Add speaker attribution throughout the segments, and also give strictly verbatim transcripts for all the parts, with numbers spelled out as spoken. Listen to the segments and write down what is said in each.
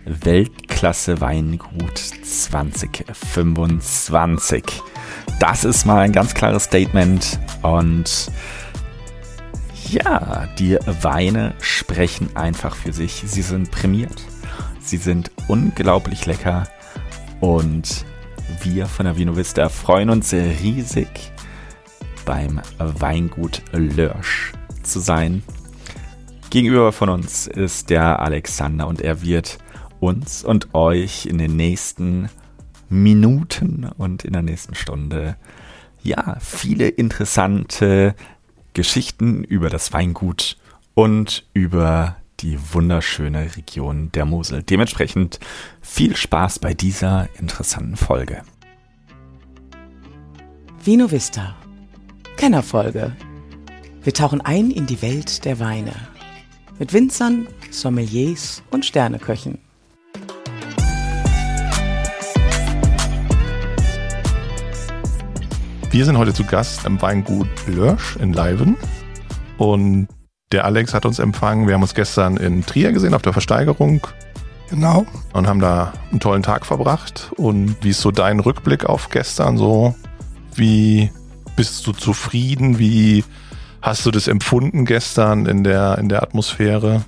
Speaker 1: Weltklasse Weingut zwanzig fünfundzwanzig. Das ist mal ein ganz klares Statement und ja, die Weine sprechen einfach für sich. Sie sind prämiert, sie sind unglaublich lecker und wir von der Vinovista freuen uns riesig, beim Weingut Lörsch zu sein. Gegenüber von uns ist der Alexander und er wird uns und euch in den nächsten Minuten und in der nächsten Stunde ja viele interessante Geschichten über das Weingut und über die wunderschöne Region der Mosel. Dementsprechend viel Spaß bei dieser interessanten Folge.
Speaker 2: Vinovista. Kennerfolge. Wir tauchen ein in die Welt der Weine. Mit Winzern, Sommeliers und Sterneköchen.
Speaker 3: Wir sind heute zu Gast im Weingut Lörsch in Leiven und der Alex hat uns empfangen. Wir haben uns gestern in Trier gesehen auf der Versteigerung.
Speaker 4: Genau.
Speaker 3: Und haben da einen tollen Tag verbracht. Und wie ist so dein Rückblick auf gestern so? Wie bist du zufrieden? Wie hast du das empfunden gestern in der, in der Atmosphäre?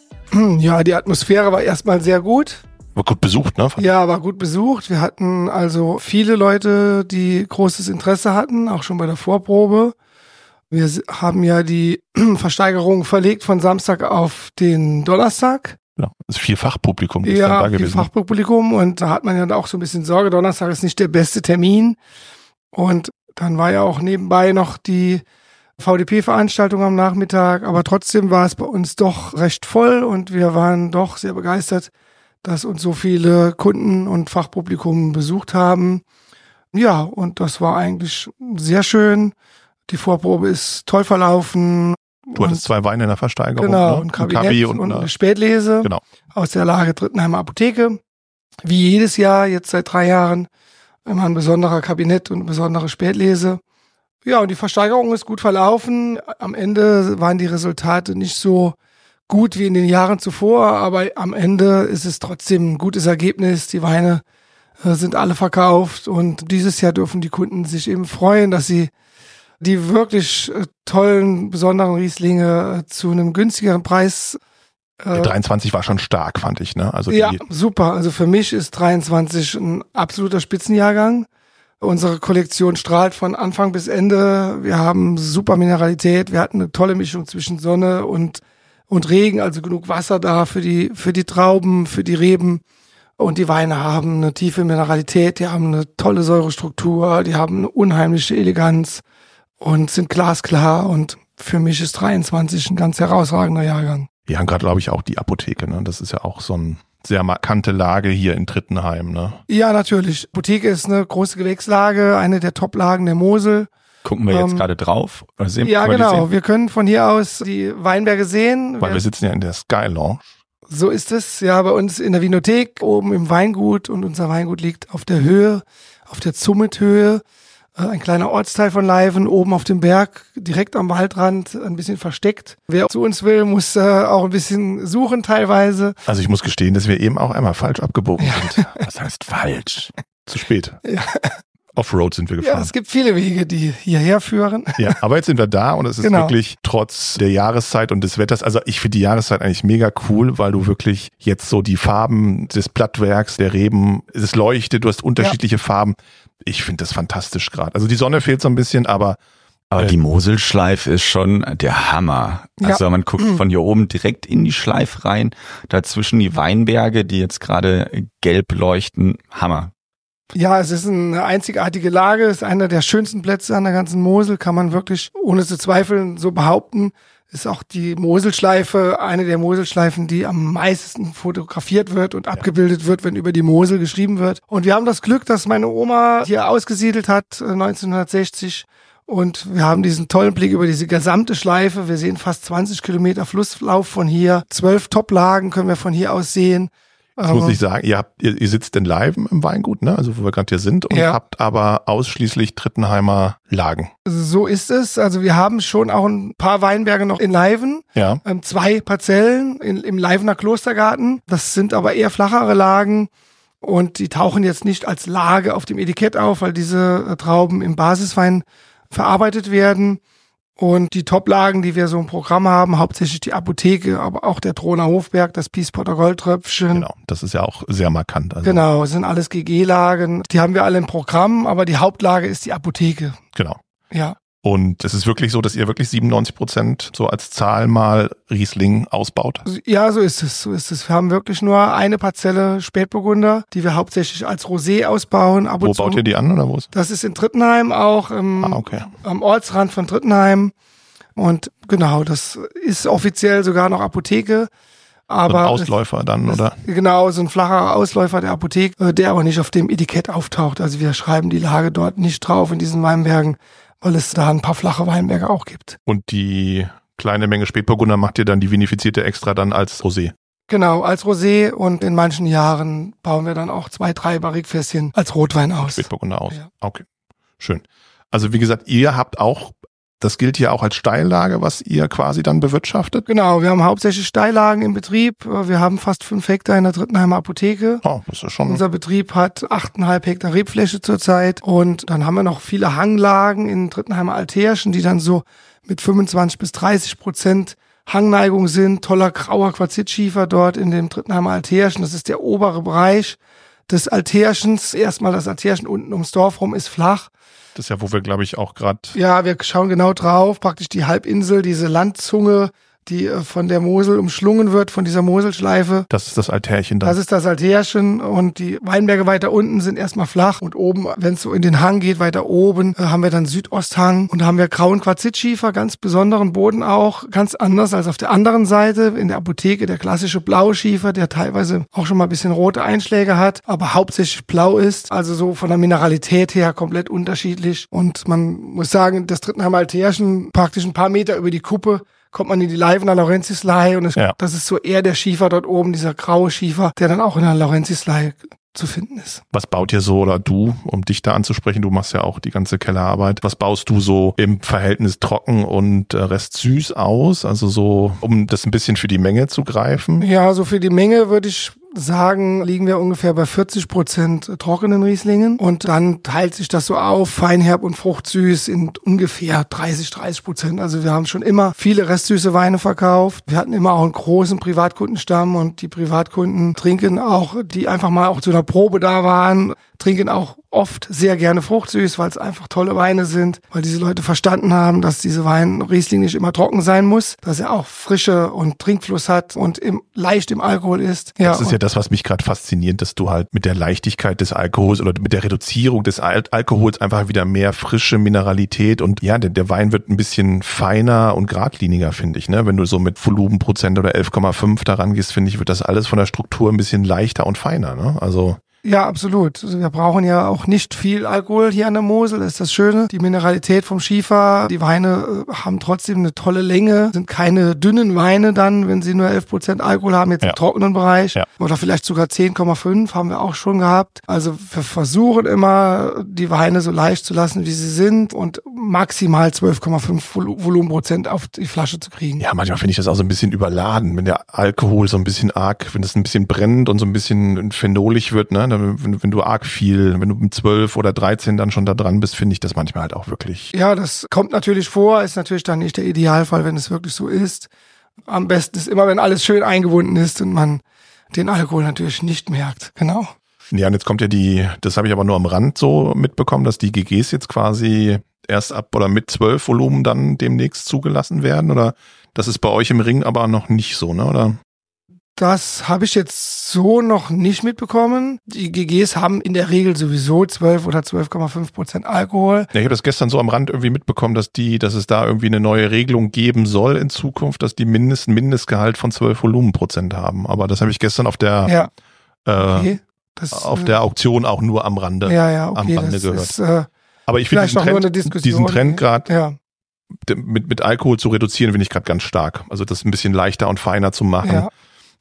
Speaker 4: Ja, die Atmosphäre war erstmal sehr gut.
Speaker 3: War gut besucht, ne?
Speaker 4: Ja, war gut besucht. Wir hatten also viele Leute, die großes Interesse hatten, auch schon bei der Vorprobe. Wir haben ja die Versteigerung verlegt von Samstag auf den Donnerstag.
Speaker 3: Genau, das ist viel Fachpublikum.
Speaker 4: Ja, da viel gewesen. Fachpublikum und da hat man ja auch so ein bisschen Sorge. Donnerstag ist nicht der beste Termin. Und dann war ja auch nebenbei noch die V D P-Veranstaltung am Nachmittag. Aber trotzdem war es bei uns doch recht voll und wir waren doch sehr begeistert, dass uns so viele Kunden und Fachpublikum besucht haben. Ja, und das war eigentlich sehr schön. Die Vorprobe ist toll verlaufen.
Speaker 3: Du hattest zwei Weine in der Versteigerung.
Speaker 4: Genau,
Speaker 3: ne?
Speaker 4: ein Kabinett und, und eine Spätlese.
Speaker 3: Genau. Aus
Speaker 4: der Lage Drittenheimer Apotheke. Wie jedes Jahr, jetzt seit drei Jahren, immer ein besonderer Kabinett und eine besondere Spätlese. Ja, und die Versteigerung ist gut verlaufen. Am Ende waren die Resultate nicht so gut wie in den Jahren zuvor, aber am Ende ist es trotzdem ein gutes Ergebnis. Die Weine äh, sind alle verkauft und dieses Jahr dürfen die Kunden sich eben freuen, dass sie die wirklich äh, tollen, besonderen Rieslinge äh, zu einem günstigeren Preis. Äh,
Speaker 3: Der dreiundzwanzig war schon stark, fand ich, ne? Also
Speaker 4: ja,
Speaker 3: die
Speaker 4: super. Also für mich ist dreiundzwanzig ein absoluter Spitzenjahrgang. Unsere Kollektion strahlt von Anfang bis Ende. Wir haben super Mineralität. Wir hatten eine tolle Mischung zwischen Sonne und und Regen, also genug Wasser da für die für die Trauben, für die Reben. Und die Weine haben eine tiefe Mineralität, die haben eine tolle Säurestruktur, die haben eine unheimliche Eleganz und sind glasklar. Und für mich ist dreiundzwanzig ein ganz herausragender Jahrgang.
Speaker 3: Wir haben gerade, glaube ich, auch die Apotheke, ne? Das ist ja auch so eine sehr markante Lage hier in Drittenheim, ne?
Speaker 4: Ja, natürlich. Apotheke ist eine große Gewächslage, eine der Top-Lagen der Mosel.
Speaker 1: Gucken wir jetzt ähm, gerade drauf? Oder sehen,
Speaker 4: ja,
Speaker 1: wir
Speaker 4: genau. Wir können von hier aus die Weinberge sehen.
Speaker 3: Weil wir, wir sitzen ja in der Sky Lounge.
Speaker 4: So ist es. Ja, bei uns in der Vinothek, oben im Weingut. Und unser Weingut liegt auf der Höhe, auf der Zumethöhe. Äh, ein kleiner Ortsteil von Leiven, oben auf dem Berg, direkt am Waldrand, ein bisschen versteckt. Wer zu uns will, muss äh, auch ein bisschen suchen teilweise.
Speaker 3: Also ich muss gestehen, dass wir eben auch einmal falsch abgebogen
Speaker 4: ja.
Speaker 3: sind. Was heißt falsch? Zu spät.
Speaker 4: Ja.
Speaker 3: Offroad sind wir gefahren.
Speaker 4: Ja, es gibt viele Wege, die hierher führen.
Speaker 3: Ja, aber jetzt sind wir da und es ist
Speaker 4: genau.
Speaker 3: wirklich trotz der Jahreszeit und des Wetters, also ich finde die Jahreszeit eigentlich mega cool, weil du wirklich jetzt so die Farben des Blattwerks, der Reben, es leuchtet, du hast unterschiedliche ja. Farben. Ich finde das fantastisch gerade. Also die Sonne fehlt so ein bisschen, aber
Speaker 1: Aber die Moselschleife ist schon der Hammer. Also ja. man guckt von hier oben direkt in die Schleife rein, dazwischen die Weinberge, die jetzt gerade gelb leuchten. Hammer.
Speaker 4: Ja, es ist eine einzigartige Lage, es ist einer der schönsten Plätze an der ganzen Mosel, kann man wirklich ohne zu zweifeln so behaupten. Ist auch die Moselschleife eine der Moselschleifen, die am meisten fotografiert wird und ja. abgebildet wird, wenn über die Mosel geschrieben wird. Und wir haben das Glück, dass meine Oma hier ausgesiedelt hat, neunzehnhundertsechzig. Und wir haben diesen tollen Blick über diese gesamte Schleife. Wir sehen fast zwanzig Kilometer Flusslauf von hier. Zwölf Toplagen können wir von hier aus sehen.
Speaker 3: Das muss ich sagen, ihr habt, ihr, ihr sitzt in Leiven im Weingut, ne? Also wo wir gerade hier sind und
Speaker 4: Ja.
Speaker 3: habt aber ausschließlich Trittenheimer Lagen.
Speaker 4: So ist es. Also wir haben schon auch ein paar Weinberge noch in Leiven.
Speaker 3: Ja.
Speaker 4: Ähm, zwei Parzellen in, im Leivener Klostergarten. Das sind aber eher flachere Lagen und die tauchen jetzt nicht als Lage auf dem Etikett auf, weil diese äh, Trauben im Basiswein verarbeitet werden. Und die Top-Lagen, die wir so im Programm haben, hauptsächlich die Apotheke, aber auch der Troner Hofberg, das Piespotter Goldtröpfchen.
Speaker 3: Genau, das ist ja auch sehr markant. Also,
Speaker 4: Genau, es sind alles G G-Lagen. Die haben wir alle im Programm, aber die Hauptlage ist die Apotheke.
Speaker 3: Genau.
Speaker 4: Ja.
Speaker 3: Und es ist wirklich so, dass ihr wirklich siebenundneunzig Prozent so als Zahl mal Riesling ausbaut.
Speaker 4: Ja, so ist es, so ist es. Wir haben wirklich nur eine Parzelle Spätburgunder, die wir hauptsächlich als Rosé ausbauen. Ab und
Speaker 3: Wo
Speaker 4: zu.
Speaker 3: baut ihr die an oder wo ist?
Speaker 4: Das ist in Trittenheim, auch im,
Speaker 3: Ah, okay.
Speaker 4: am Ortsrand von Trittenheim. Und genau, das ist offiziell sogar noch Apotheke. Aber
Speaker 3: So ein Ausläufer dann,
Speaker 4: das,
Speaker 3: oder?
Speaker 4: Genau, so ein flacher Ausläufer der Apotheke, der aber nicht auf dem Etikett auftaucht. Also wir schreiben die Lage dort nicht drauf in diesen Weinbergen, weil es da ein paar flache Weinberge auch gibt.
Speaker 3: Und die kleine Menge Spätburgunder macht ihr dann die vinifizierte extra dann als Rosé.
Speaker 4: Genau, als Rosé und in manchen Jahren bauen wir dann auch zwei, drei Barrikfässchen als Rotwein aus.
Speaker 3: Spätburgunder aus.
Speaker 4: Ja.
Speaker 3: Okay, schön. Also wie gesagt, ihr habt auch, das gilt hier auch als Steillage, was ihr quasi dann bewirtschaftet.
Speaker 4: Genau, wir haben hauptsächlich Steillagen im Betrieb. Wir haben fast fünf Hektar in der Trittenheimer Apotheke.
Speaker 3: Oh, das ist schon...
Speaker 4: Unser Betrieb hat achteinhalb Hektar Rebfläche zurzeit und dann haben wir noch viele Hanglagen in Trittenheimer Altherschen, die dann so mit fünfundzwanzig bis dreißig Prozent Hangneigung sind. Toller grauer Quarzitschiefer dort in dem Trittenheimer Altherschen. Das ist der obere Bereich des Altherschens. Erstmal das Altherschen unten ums Dorf rum ist flach.
Speaker 3: Das ist ja, wo wir, glaube ich, auch gerade...
Speaker 4: Ja, wir schauen genau drauf. Praktisch die Halbinsel, diese Landzunge, die äh, von der Mosel umschlungen wird, von dieser Moselschleife.
Speaker 3: Das ist das Altärchen dann.
Speaker 4: Das ist das Altherchen und die Weinberge weiter unten sind erstmal flach und oben, wenn es so in den Hang geht, weiter oben, äh, haben wir dann Südosthang und da haben wir grauen Quarzitschiefer, ganz besonderen Boden auch, ganz anders als auf der anderen Seite in der Apotheke, der klassische Blauschiefer, der teilweise auch schon mal ein bisschen rote Einschläge hat, aber hauptsächlich blau ist, also so von der Mineralität her komplett unterschiedlich und man muss sagen, das Trittenheimer Altherchen praktisch ein paar Meter über die Kuppe kommt man in die Leivener Laurentiuslei und es,
Speaker 3: Ja.
Speaker 4: das ist so eher der Schiefer dort oben, dieser graue Schiefer, der dann auch in der Laurentiuslei zu finden ist.
Speaker 3: Was baut ihr so, oder du, um dich da anzusprechen, du machst ja auch die ganze Kellerarbeit, was baust du so im Verhältnis trocken und äh, Rest süß aus? Also so, um das ein bisschen für die Menge zu greifen?
Speaker 4: Ja, so für die Menge würde ich sagen, liegen wir ungefähr bei vierzig Prozent trockenen Rieslingen und dann teilt sich das so auf, feinherb und fruchtsüß in ungefähr dreißig, dreißig Prozent. Also wir haben schon immer viele restsüße Weine verkauft. Wir hatten immer auch einen großen Privatkundenstamm und die Privatkunden trinken auch, die einfach mal auch zu einer Probe da waren, trinken auch oft sehr gerne fruchtsüß, weil es einfach tolle Weine sind, weil diese Leute verstanden haben, dass diese Wein Riesling nicht immer trocken sein muss, dass er auch Frische und Trinkfluss hat und im, leicht im Alkohol ist. Ja,
Speaker 3: Das ist ja das, was mich gerade fasziniert, dass du halt mit der Leichtigkeit des Alkohols oder mit der Reduzierung des Al- Alkohols einfach wieder mehr frische Mineralität und ja, der, der Wein wird ein bisschen feiner und geradliniger, finde ich, ne? Wenn du so mit Volumenprozent oder elf Komma fünf daran gehst, finde ich, wird das alles von der Struktur ein bisschen leichter und feiner, ne? Also
Speaker 4: Ja, absolut. Also wir brauchen ja auch nicht viel Alkohol hier an der Mosel. Das ist das Schöne. Die Mineralität vom Schiefer, die Weine äh, haben trotzdem eine tolle Länge, sind keine dünnen Weine dann, wenn sie nur elf Prozent Alkohol haben, jetzt
Speaker 3: Ja.
Speaker 4: im trockenen Bereich.
Speaker 3: Ja.
Speaker 4: Oder vielleicht sogar zehn Komma fünf haben wir auch schon gehabt. Also wir versuchen immer, die Weine so leicht zu lassen, wie sie sind und maximal zwölf Komma fünf Vol- Volumenprozent auf die Flasche zu kriegen.
Speaker 3: ja, manchmal finde ich das auch so ein bisschen überladen, wenn der Alkohol so ein bisschen arg, wenn das ein bisschen brennt und so ein bisschen phenolig wird, ne? Wenn, wenn du arg viel, wenn du mit zwölf oder dreizehn dann schon da dran bist, finde ich das manchmal halt auch wirklich.
Speaker 4: Ja, das kommt natürlich vor, ist natürlich dann nicht der Idealfall, wenn es wirklich so ist. Am besten ist immer, wenn alles schön eingebunden ist und man den Alkohol natürlich nicht merkt. Genau.
Speaker 3: Ja, und jetzt kommt ja die, das habe ich aber nur am Rand so mitbekommen, dass die G Gs jetzt quasi erst ab oder mit zwölf Volumen dann demnächst zugelassen werden, oder das ist bei euch im Ring aber noch nicht so, ne, oder?
Speaker 4: Das habe ich jetzt so noch nicht mitbekommen. Die G Gs haben in der Regel sowieso zwölf oder zwölf Komma fünf Prozent Alkohol.
Speaker 3: Ja, ich habe das gestern so am Rand irgendwie mitbekommen, dass die, dass es da irgendwie eine neue Regelung geben soll in Zukunft, dass die mindest, Mindestgehalt von zwölf Volumenprozent haben. Aber das habe ich gestern auf der,
Speaker 4: Ja,
Speaker 3: äh,
Speaker 4: okay. Das,
Speaker 3: auf der Auktion auch nur am Rande,
Speaker 4: ja, ja,
Speaker 3: am
Speaker 4: okay,
Speaker 3: Rande
Speaker 4: das
Speaker 3: gehört.
Speaker 4: ist äh,
Speaker 3: Aber ich finde
Speaker 4: vielleicht
Speaker 3: diesen
Speaker 4: auch nur eine
Speaker 3: Trend,
Speaker 4: Diskussion.
Speaker 3: diesen Trend gerade
Speaker 4: Ja,
Speaker 3: mit, mit Alkohol zu reduzieren, finde ich gerade ganz stark. Also das ein bisschen leichter und feiner zu machen.
Speaker 4: ja.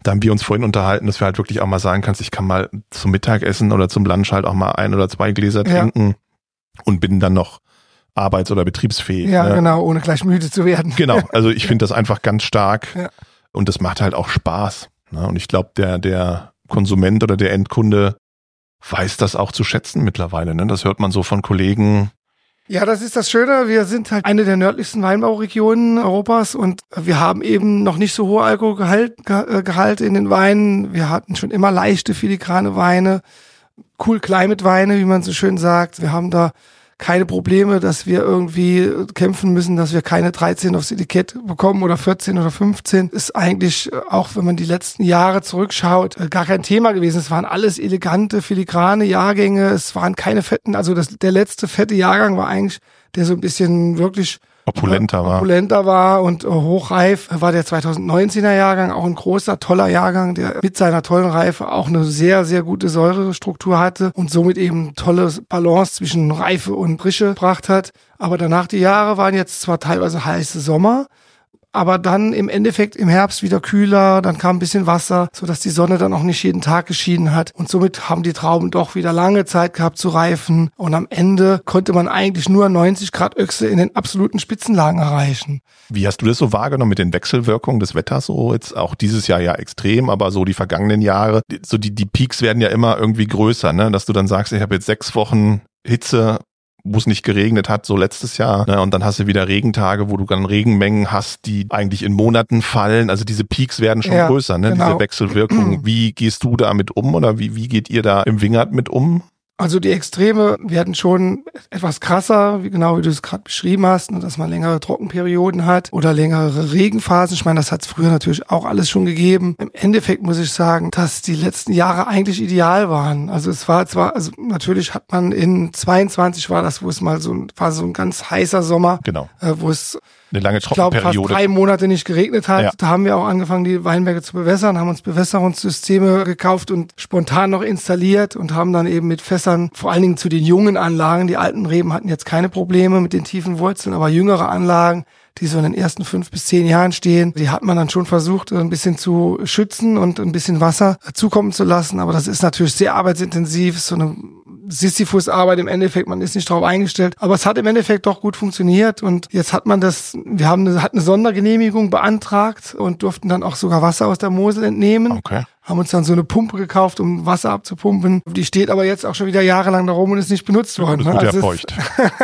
Speaker 3: Da haben wir uns vorhin unterhalten, dass wir halt wirklich auch mal sagen kannst, ich kann mal zum Mittagessen oder zum Lunch halt auch mal ein oder zwei Gläser
Speaker 4: Ja.
Speaker 3: trinken und bin dann noch arbeits- oder betriebsfähig.
Speaker 4: Ja,
Speaker 3: ne?
Speaker 4: genau, ohne gleich müde zu werden.
Speaker 3: Genau, also ich finde das einfach ganz stark
Speaker 4: Ja.
Speaker 3: und das macht halt auch Spaß. Ne? Und ich glaube, der, der Konsument oder der Endkunde weiß das auch zu schätzen mittlerweile. Ne? Das hört man so von Kollegen.
Speaker 4: Ja, das ist das Schöne. Wir sind halt eine der nördlichsten Weinbauregionen Europas und wir haben eben noch nicht so hohe Alkoholgehalt Ge- Gehalt in den Weinen. Wir hatten schon immer leichte, filigrane Weine, cool Climate Weine, wie man so schön sagt. Wir haben da keine Probleme, dass wir irgendwie kämpfen müssen, dass wir keine dreizehn aufs Etikett bekommen oder vierzehn oder fünfzehn. Ist eigentlich, auch wenn man die letzten Jahre zurückschaut, gar kein Thema gewesen. Es waren alles elegante, filigrane Jahrgänge. Es waren keine fetten, also das, der letzte fette Jahrgang war eigentlich, der so ein bisschen wirklich
Speaker 3: Opulenter war.
Speaker 4: opulenter war und äh, hochreif war der zweitausendneunzehner Jahrgang, auch ein großer, toller Jahrgang, der mit seiner tollen Reife auch eine sehr, sehr gute Säurestruktur hatte und somit eben tolle Balance zwischen Reife und Frische gebracht hat. Aber danach die Jahre waren jetzt zwar teilweise heiße Sommer, aber dann im Endeffekt im Herbst wieder kühler, dann kam ein bisschen Wasser, sodass die Sonne dann auch nicht jeden Tag geschienen hat. Und somit haben die Trauben doch wieder lange Zeit gehabt zu reifen. Und am Ende konnte man eigentlich nur neunzig Grad Öchse in den absoluten Spitzenlagen erreichen.
Speaker 3: Wie hast du das so wahrgenommen mit den Wechselwirkungen des Wetters? So jetzt auch dieses Jahr ja extrem, aber so die vergangenen Jahre, so die, die Peaks werden ja immer irgendwie größer, ne? Dass du dann sagst, ich habe jetzt sechs Wochen Hitze, wo es nicht geregnet hat, so letztes Jahr. Ne? Und dann hast du wieder Regentage, wo du dann Regenmengen hast, die eigentlich in Monaten fallen. Also diese Peaks werden schon
Speaker 4: Ja,
Speaker 3: größer, ne?
Speaker 4: genau.
Speaker 3: Diese Wechselwirkung. Wie gehst du damit um oder wie, wie geht ihr da im Wingert mit um?
Speaker 4: Also die Extreme werden schon etwas krasser, wie genau wie du es gerade beschrieben hast, ne, dass man längere Trockenperioden hat oder längere Regenphasen. Ich meine, das hat es früher natürlich auch alles schon gegeben. Im Endeffekt muss ich sagen, dass die letzten Jahre eigentlich ideal waren. Also es war zwar, also natürlich hat man in zweiundzwanzig war das, wo es mal so ein, war so ein ganz heißer Sommer,
Speaker 3: Genau.
Speaker 4: äh, wo es
Speaker 3: Eine lange
Speaker 4: ich glaube, fast
Speaker 3: Trockenperiode.
Speaker 4: drei Monate nicht geregnet hat.
Speaker 3: Ja.
Speaker 4: Da haben wir auch angefangen, die Weinberge zu bewässern, haben uns Bewässerungssysteme gekauft und spontan noch installiert und haben dann eben mit Fässern, vor allen Dingen zu den jungen Anlagen, die alten Reben hatten jetzt keine Probleme mit den tiefen Wurzeln, aber jüngere Anlagen, die so in den ersten fünf bis zehn Jahren stehen, die hat man dann schon versucht, ein bisschen zu schützen und ein bisschen Wasser zukommen zu lassen. Aber das ist natürlich sehr arbeitsintensiv, so eine Sisyphus-Arbeit im Endeffekt, man ist nicht darauf eingestellt. Aber es hat im Endeffekt doch gut funktioniert und jetzt hat man das, wir haben eine, hat eine Sondergenehmigung beantragt und durften dann auch sogar Wasser aus der Mosel entnehmen.
Speaker 3: Okay.
Speaker 4: Haben uns dann so eine Pumpe gekauft, um Wasser abzupumpen. Die steht aber jetzt auch schon wieder jahrelang da rum und ist nicht benutzt worden.
Speaker 3: Das wird ja
Speaker 4: Also es-
Speaker 3: feucht.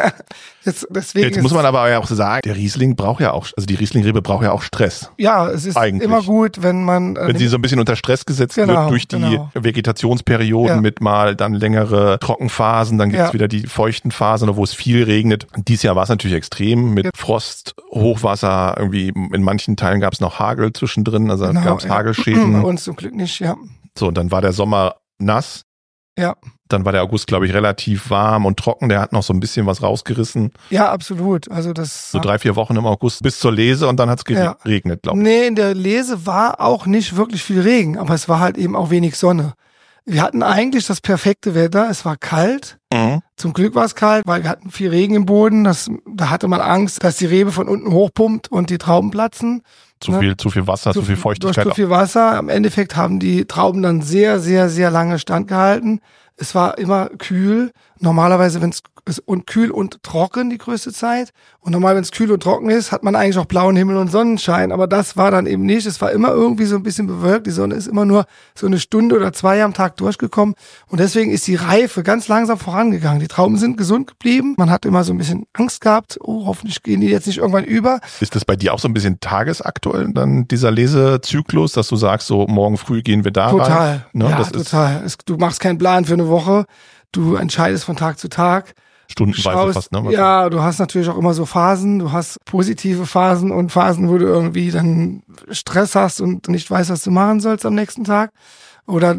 Speaker 4: jetzt, deswegen
Speaker 3: Jetzt
Speaker 4: ist
Speaker 3: muss man aber ja auch sagen, der Riesling braucht ja auch, also die Rieslingrebe braucht ja auch Stress.
Speaker 4: ja, es ist
Speaker 3: Eigentlich.
Speaker 4: immer gut, wenn man äh,
Speaker 3: Wenn sie so ein bisschen unter Stress gesetzt
Speaker 4: Genau,
Speaker 3: wird durch die
Speaker 4: genau.
Speaker 3: Vegetationsperioden
Speaker 4: Ja.
Speaker 3: mit mal dann längere Trockenphasen, dann gibt's
Speaker 4: Ja.
Speaker 3: wieder die feuchten Phasen, wo es viel regnet. Dieses Jahr war es natürlich extrem mit
Speaker 4: Ja.
Speaker 3: Frost, Hochwasser, irgendwie in manchen Teilen gab's noch Hagel zwischendrin, also
Speaker 4: Genau,
Speaker 3: gab's
Speaker 4: ja.
Speaker 3: Hagelschäden.
Speaker 4: Bei uns zum Glück nicht, ja.
Speaker 3: So, und dann war der Sommer nass.
Speaker 4: Ja.
Speaker 3: Dann war der August, glaube ich, relativ warm und trocken. Der hat noch so ein bisschen was rausgerissen.
Speaker 4: Ja, absolut. Also das
Speaker 3: So drei, vier Wochen im August bis zur Lese und dann hat's
Speaker 4: Ja.
Speaker 3: geregnet, glaube ich.
Speaker 4: Nee, in der Lese war auch nicht wirklich viel Regen, aber es war halt eben auch wenig Sonne. Wir hatten eigentlich das perfekte Wetter. Es war kalt.
Speaker 3: Mhm.
Speaker 4: Zum Glück war es kalt, weil wir hatten viel Regen im Boden. Das, da hatte man Angst, dass die Rebe von unten hochpumpt und die Trauben platzen.
Speaker 3: Zu
Speaker 4: Ne?
Speaker 3: viel, zu viel Wasser, zu, viel Feuchtigkeit.
Speaker 4: Durch zu viel Wasser. Im Endeffekt haben die Trauben dann sehr, sehr, sehr lange standgehalten. Es war immer kühl. Normalerweise, wenn es ist und kühl und trocken die größte Zeit. Und normal, wenn es kühl und trocken ist, hat man eigentlich auch blauen Himmel und Sonnenschein. Aber das war dann eben nicht. Es war immer irgendwie so ein bisschen bewölkt. Die Sonne ist immer nur so eine Stunde oder zwei am Tag durchgekommen. Und deswegen ist die Reife ganz langsam vorangegangen. Die Trauben sind gesund geblieben. Man hat immer so ein bisschen Angst gehabt. Oh, hoffentlich gehen die jetzt nicht irgendwann über.
Speaker 3: Ist das bei dir auch so ein bisschen tagesaktuell, dann dieser Lesezyklus, dass du sagst, so morgen früh gehen wir da
Speaker 4: Total.
Speaker 3: rein? Ne,
Speaker 4: ja,
Speaker 3: das ist
Speaker 4: total. Es, du machst keinen Plan für eine Woche. Du entscheidest von Tag zu Tag.
Speaker 3: stundenweise
Speaker 4: Schaust,
Speaker 3: fast, ne?
Speaker 4: ja, du hast natürlich auch immer so Phasen. Du hast positive Phasen und Phasen, wo du irgendwie dann Stress hast und nicht weißt, was du machen sollst am nächsten Tag. Oder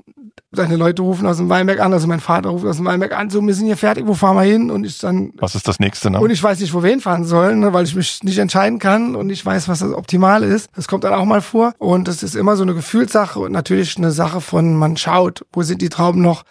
Speaker 4: deine Leute rufen aus dem Weinberg an, also mein Vater ruft aus dem Weinberg an, so, wir sind hier fertig, wo fahren wir hin? Und ich dann,
Speaker 3: Was ist das nächste, ne?
Speaker 4: und ich weiß nicht, wo wir hinfahren sollen, ne, weil ich mich nicht entscheiden kann und nicht weiß, was das Optimale ist. Das kommt dann auch mal vor. Und das ist immer so eine Gefühlssache und natürlich eine Sache von, man schaut, wo sind die Trauben noch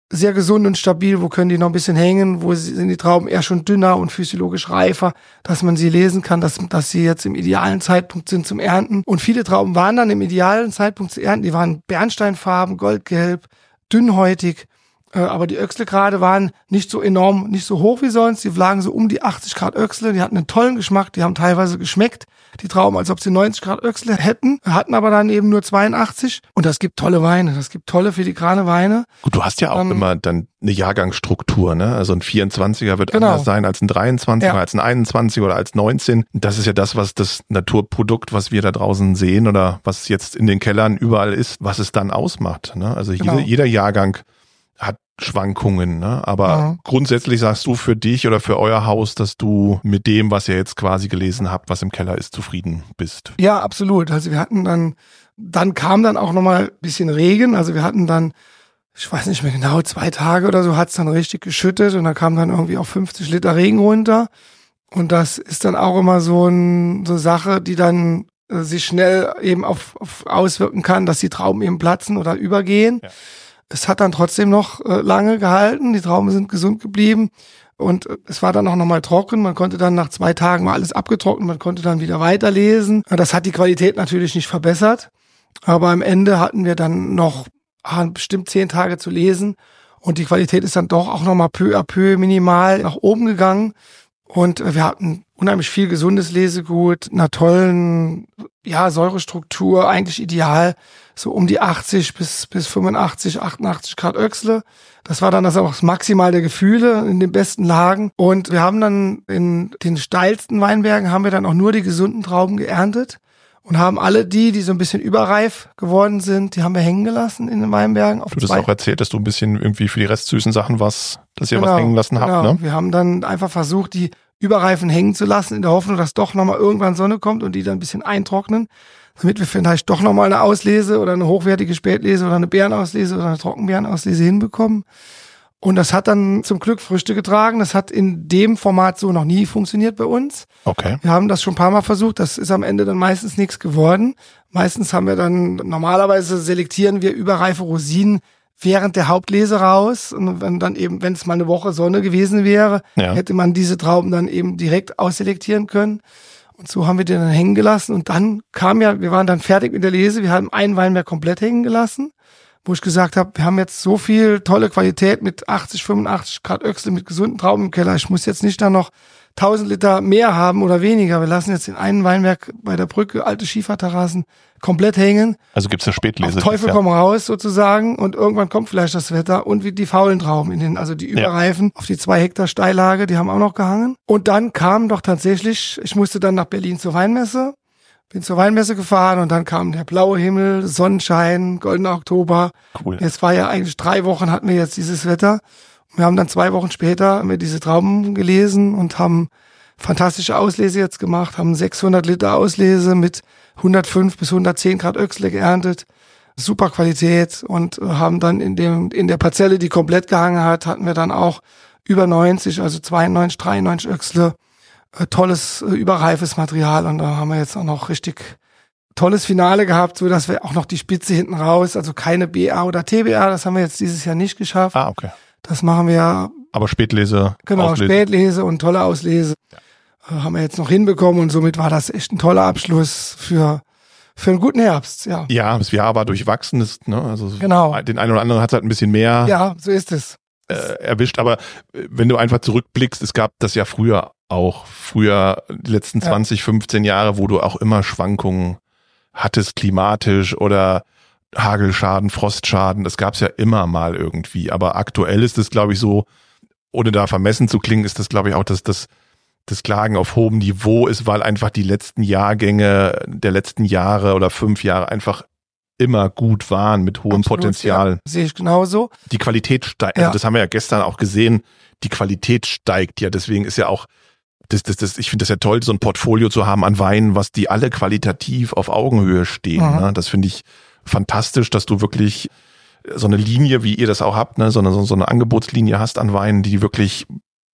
Speaker 4: sehr gesund und stabil, wo können die noch ein bisschen hängen, wo sind die Trauben eher schon dünner und physiologisch reifer, dass man sie lesen kann, dass, dass sie jetzt im idealen Zeitpunkt sind zum Ernten. Und viele Trauben waren dann im idealen Zeitpunkt zu ernten, die waren Bernsteinfarben, goldgelb, dünnhäutig, äh, aber die Öchsle-Grade waren nicht so enorm, nicht so hoch wie sonst, die lagen so um die achtzig Grad Öchsle, die hatten einen tollen Geschmack, die haben teilweise geschmeckt, die Trauben, als ob sie neunzig Grad Öchsle hätten, hatten aber dann eben nur zweiundachtzig. Und das gibt tolle Weine, das gibt tolle filigrane Weine.
Speaker 3: Gut, du hast ja auch ähm, immer dann eine Jahrgangsstruktur, ne? Also ein vierundzwanziger wird
Speaker 4: genau.
Speaker 3: anders sein als ein dreiundzwanziger,
Speaker 4: ja.
Speaker 3: als ein einundzwanziger oder als neunzehn. Das ist ja das, was das Naturprodukt, was wir da draußen sehen oder was jetzt in den Kellern überall ist, was es dann ausmacht, ne? Also
Speaker 4: genau.
Speaker 3: jede, jeder Jahrgang hat Schwankungen, ne? Aber ja. grundsätzlich sagst du für dich oder für euer Haus, dass du mit dem, was ihr jetzt quasi gelesen habt, was im Keller ist, zufrieden bist.
Speaker 4: Ja, absolut. Also wir hatten dann, dann kam dann auch nochmal ein bisschen Regen. Also wir hatten dann, ich weiß nicht mehr genau, zwei Tage oder so hat es dann richtig geschüttet und da kam dann irgendwie auch fünfzig Liter Regen runter. Und das ist dann auch immer so eine so Sache, die dann äh, sich schnell eben auf, auf auswirken kann, dass die Trauben eben platzen oder übergehen. Ja. Es hat dann trotzdem noch äh, lange gehalten, die Trauben sind gesund geblieben und äh, es war dann auch nochmal trocken, man konnte dann nach zwei Tagen mal alles abgetrocknet, man konnte dann wieder weiterlesen. Das hat die Qualität natürlich nicht verbessert, aber am Ende hatten wir dann noch ah, bestimmt zehn Tage zu lesen und die Qualität ist dann doch auch nochmal peu à peu minimal nach oben gegangen und äh, wir hatten unheimlich viel gesundes Lesegut, einer tollen ja, Säurestruktur, eigentlich ideal, so um die achtzig bis, bis fünfundachtzig, achtundachtzig Grad Öchsle. Das war dann das auch das Maximal der Gefühle in den besten Lagen. Und wir haben dann in den steilsten Weinbergen haben wir dann auch nur die gesunden Trauben geerntet und haben alle die, die so ein bisschen überreif geworden sind, die haben wir hängen gelassen in den Weinbergen. Auf
Speaker 3: du hast
Speaker 4: zwei.
Speaker 3: auch erzählt, dass du ein bisschen irgendwie für die restsüßen Sachen was, dass ihr
Speaker 4: genau,
Speaker 3: was hängen lassen habt,
Speaker 4: genau.
Speaker 3: ne?
Speaker 4: Wir haben dann einfach versucht, die Überreifen hängen zu lassen, in der Hoffnung, dass doch nochmal irgendwann Sonne kommt und die dann ein bisschen eintrocknen, damit wir vielleicht doch nochmal eine Auslese oder eine hochwertige Spätlese oder eine Beerenauslese oder eine Trockenbeerenauslese hinbekommen. Und das hat dann zum Glück Früchte getragen. Das hat in dem Format so noch nie funktioniert bei uns.
Speaker 3: Okay.
Speaker 4: Wir haben das schon ein paar Mal versucht. Das ist am Ende dann meistens nichts geworden. Meistens haben wir dann, normalerweise selektieren wir überreife Rosinen während der Hauptlese raus. Und wenn dann eben, wenn es mal eine Woche Sonne gewesen wäre, ja. hätte man diese Trauben dann eben direkt ausselektieren können. Und so haben wir die dann hängen gelassen. Und dann kam ja, wir waren dann fertig mit der Lese. Wir haben einen Weinberg komplett hängen gelassen, wo ich gesagt habe, wir haben jetzt so viel tolle Qualität mit achtzig, fünfundachtzig Grad Öchsle, mit gesunden Trauben im Keller. Ich muss jetzt nicht da noch tausend Liter mehr haben oder weniger. Wir lassen jetzt den einen Weinberg bei der Brücke, alte Schieferterrassen, komplett hängen.
Speaker 3: Also gibt's eine Spätlese.
Speaker 4: Auf Teufel komm raus sozusagen und irgendwann kommt vielleicht das Wetter und wie die faulen Trauben in den, also die Überreifen ja. auf die zwei Hektar Steillage, die haben auch noch gehangen. Und dann kam doch tatsächlich, ich musste dann nach Berlin zur Weinmesse, bin zur Weinmesse gefahren und dann kam der blaue Himmel, Sonnenschein, goldener Oktober.
Speaker 3: Cool.
Speaker 4: Jetzt war ja eigentlich drei Wochen hatten wir jetzt dieses Wetter. Wir haben dann zwei Wochen später haben wir diese Trauben gelesen und haben fantastische Auslese jetzt gemacht, haben sechshundert Liter Auslese mit hundertfünf bis hundertzehn Grad Öchsle geerntet. Super Qualität und haben dann in dem, in der Parzelle, die komplett gehangen hat, hatten wir dann auch über neunzig, also zweiundneunzig, dreiundneunzig Öchsle. Äh, tolles, äh, überreifes Material und da haben wir jetzt auch noch richtig tolles Finale gehabt, so dass wir auch noch die Spitze hinten raus, also keine B A oder T B A, das haben wir jetzt dieses Jahr nicht geschafft.
Speaker 3: Ah, okay.
Speaker 4: Das machen wir.
Speaker 3: Aber Spätlese.
Speaker 4: Genau,
Speaker 3: Auslese.
Speaker 4: Spätlese und tolle Auslese. Ja. Äh, haben wir jetzt noch hinbekommen und somit war das echt ein toller Abschluss für, für einen guten Herbst, ja.
Speaker 3: Ja, das Jahr war durchwachsen, ist, ne, also
Speaker 4: genau.
Speaker 3: Den einen oder anderen hat es halt ein bisschen mehr.
Speaker 4: Ja, so ist es.
Speaker 3: Äh, erwischt, aber wenn du einfach zurückblickst, es gab das ja früher auch, früher die letzten ja. zwanzig, fünfzehn Jahre, wo du auch immer Schwankungen hattest, klimatisch oder Hagelschaden, Frostschaden, das gab's ja immer mal irgendwie, aber aktuell ist es, glaube ich, so, ohne da vermessen zu klingen, ist das, glaube ich, auch, dass das, das Klagen auf hohem Niveau ist, weil einfach die letzten Jahrgänge der letzten Jahre oder fünf Jahre einfach immer gut waren mit hohem Absolut, Potenzial.
Speaker 4: Ja, sehe ich genauso. Die
Speaker 3: Qualität steigt, also ja. das haben wir ja gestern auch gesehen, die Qualität steigt ja, deswegen ist ja auch, das, das, das, ich finde das ja toll, so ein Portfolio zu haben an Weinen, was die alle qualitativ auf Augenhöhe stehen. Mhm. Ne? Das finde ich fantastisch, dass du wirklich so eine Linie, wie ihr das auch habt, ne, so eine, so eine Angebotslinie hast an Weinen, die wirklich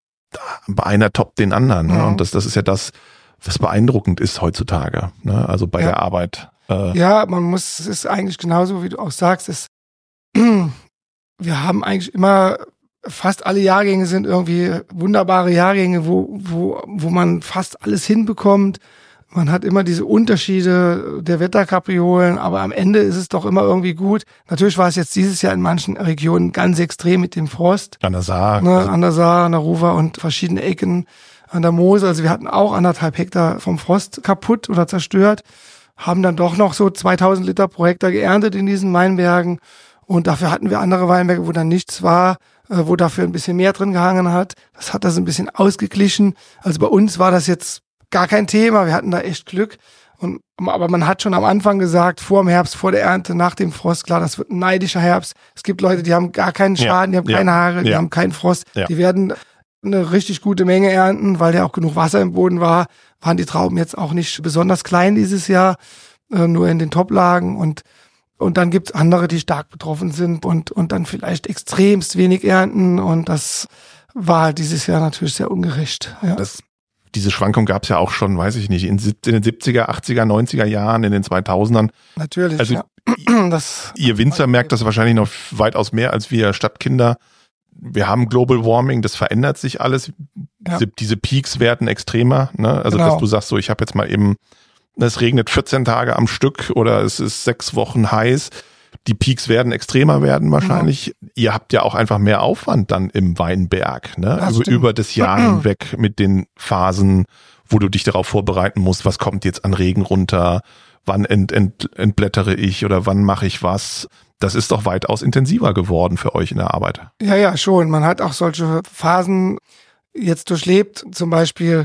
Speaker 3: bei einer toppt den anderen. Ne? Mhm. Und das, das ist ja das, was beeindruckend ist heutzutage. Ne? Also bei ja. der Arbeit. Äh
Speaker 4: ja, man muss, es ist eigentlich genauso, wie du auch sagst, es, wir haben eigentlich immer, fast alle Jahrgänge sind irgendwie wunderbare Jahrgänge, wo, wo, wo man fast alles hinbekommt. Man hat immer diese Unterschiede der Wetterkapriolen, aber am Ende ist es doch immer irgendwie gut. Natürlich war es jetzt dieses Jahr in manchen Regionen ganz extrem mit dem Frost.
Speaker 3: An der Saar.
Speaker 4: Ne, an der Saar, an der Ruwer und verschiedene Ecken an der Mosel. Also wir hatten auch anderthalb Hektar vom Frost kaputt oder zerstört, haben dann doch noch so zweitausend Liter pro Hektar geerntet in diesen Weinbergen. Und dafür hatten wir andere Weinberge, wo dann nichts war, wo dafür ein bisschen mehr drin gehangen hat. Das hat das ein bisschen ausgeglichen. Also bei uns war das jetzt gar kein Thema, wir hatten da echt Glück. Und, aber man hat schon am Anfang gesagt, vor dem Herbst, vor der Ernte, nach dem Frost, klar, das wird ein neidischer Herbst. Es gibt Leute, die haben gar keinen Schaden, ja, die haben keine ja, Haare, die ja. haben keinen Frost. Ja. Die werden eine richtig gute Menge ernten, weil ja auch genug Wasser im Boden war. Waren die Trauben jetzt auch nicht besonders klein dieses Jahr, äh, nur in den Toplagen. Und, und dann gibt's andere, die stark betroffen sind und, und dann vielleicht extremst wenig ernten. Und das war halt dieses Jahr natürlich sehr ungerecht. Ja.
Speaker 3: Das Diese Schwankung gab es ja auch schon, weiß ich nicht, in den siebziger, achtziger, neunziger Jahren, in den zweitausendern.
Speaker 4: Natürlich,
Speaker 3: also,
Speaker 4: ja. Das
Speaker 3: ihr Winzer merkt das wahrscheinlich noch weitaus mehr als wir Stadtkinder. Wir haben Global Warming, das verändert sich alles. Ja. Diese, diese Peaks werden extremer. Ne? Also, genau. Dass du sagst, so, ich habe jetzt mal eben, es regnet vierzehn Tage am Stück oder es ist sechs Wochen heiß. Die Peaks werden extremer werden wahrscheinlich. Mhm. Ihr habt ja auch einfach mehr Aufwand dann im Weinberg, ne? Also über das Jahr hinweg mit den Phasen, wo du dich darauf vorbereiten musst, was kommt jetzt an Regen runter, wann ent, ent, entblättere ich oder wann mache ich was. Das ist doch weitaus intensiver geworden für euch in der Arbeit.
Speaker 4: Ja, ja, schon. Man hat auch solche Phasen jetzt durchlebt. Zum Beispiel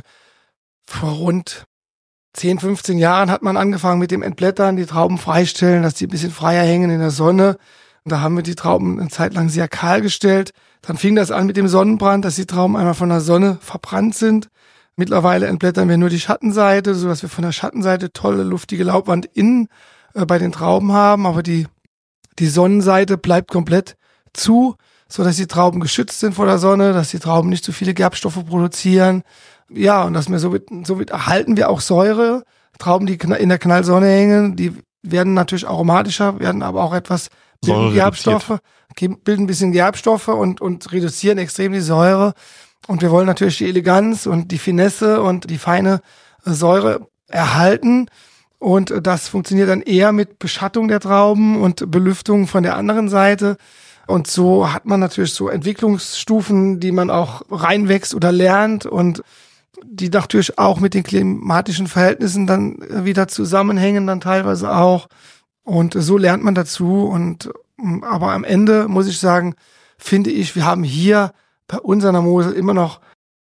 Speaker 4: vor rund zehn, fünfzehn Jahren hat man angefangen mit dem Entblättern, die Trauben freistellen, dass die ein bisschen freier hängen in der Sonne. Und da haben wir die Trauben eine Zeit lang sehr kahl gestellt. Dann fing das an mit dem Sonnenbrand, dass die Trauben einmal von der Sonne verbrannt sind. Mittlerweile entblättern wir nur die Schattenseite, sodass wir von der Schattenseite tolle, luftige Laubwand innen äh, bei den Trauben haben. Aber die, die Sonnenseite bleibt komplett zu, sodass die Trauben geschützt sind vor der Sonne, dass die Trauben nicht zu viele Gerbstoffe produzieren. Ja, und dass wir somit, somit erhalten wir auch Säure. Trauben, die in der Knallsonne hängen, die werden natürlich aromatischer, werden aber auch etwas bilden Gerbstoffe, bilden ein bisschen Gerbstoffe und, und reduzieren extrem die Säure. Und wir wollen natürlich die Eleganz und die Finesse und die feine Säure erhalten. Und das funktioniert dann eher mit Beschattung der Trauben und Belüftung von der anderen Seite. Und so hat man natürlich so Entwicklungsstufen, die man auch reinwächst oder lernt und die natürlich auch mit den klimatischen Verhältnissen dann wieder zusammenhängen, dann teilweise auch. Und so lernt man dazu. Und aber am Ende muss ich sagen, finde ich, wir haben hier bei uns an der Mosel immer noch,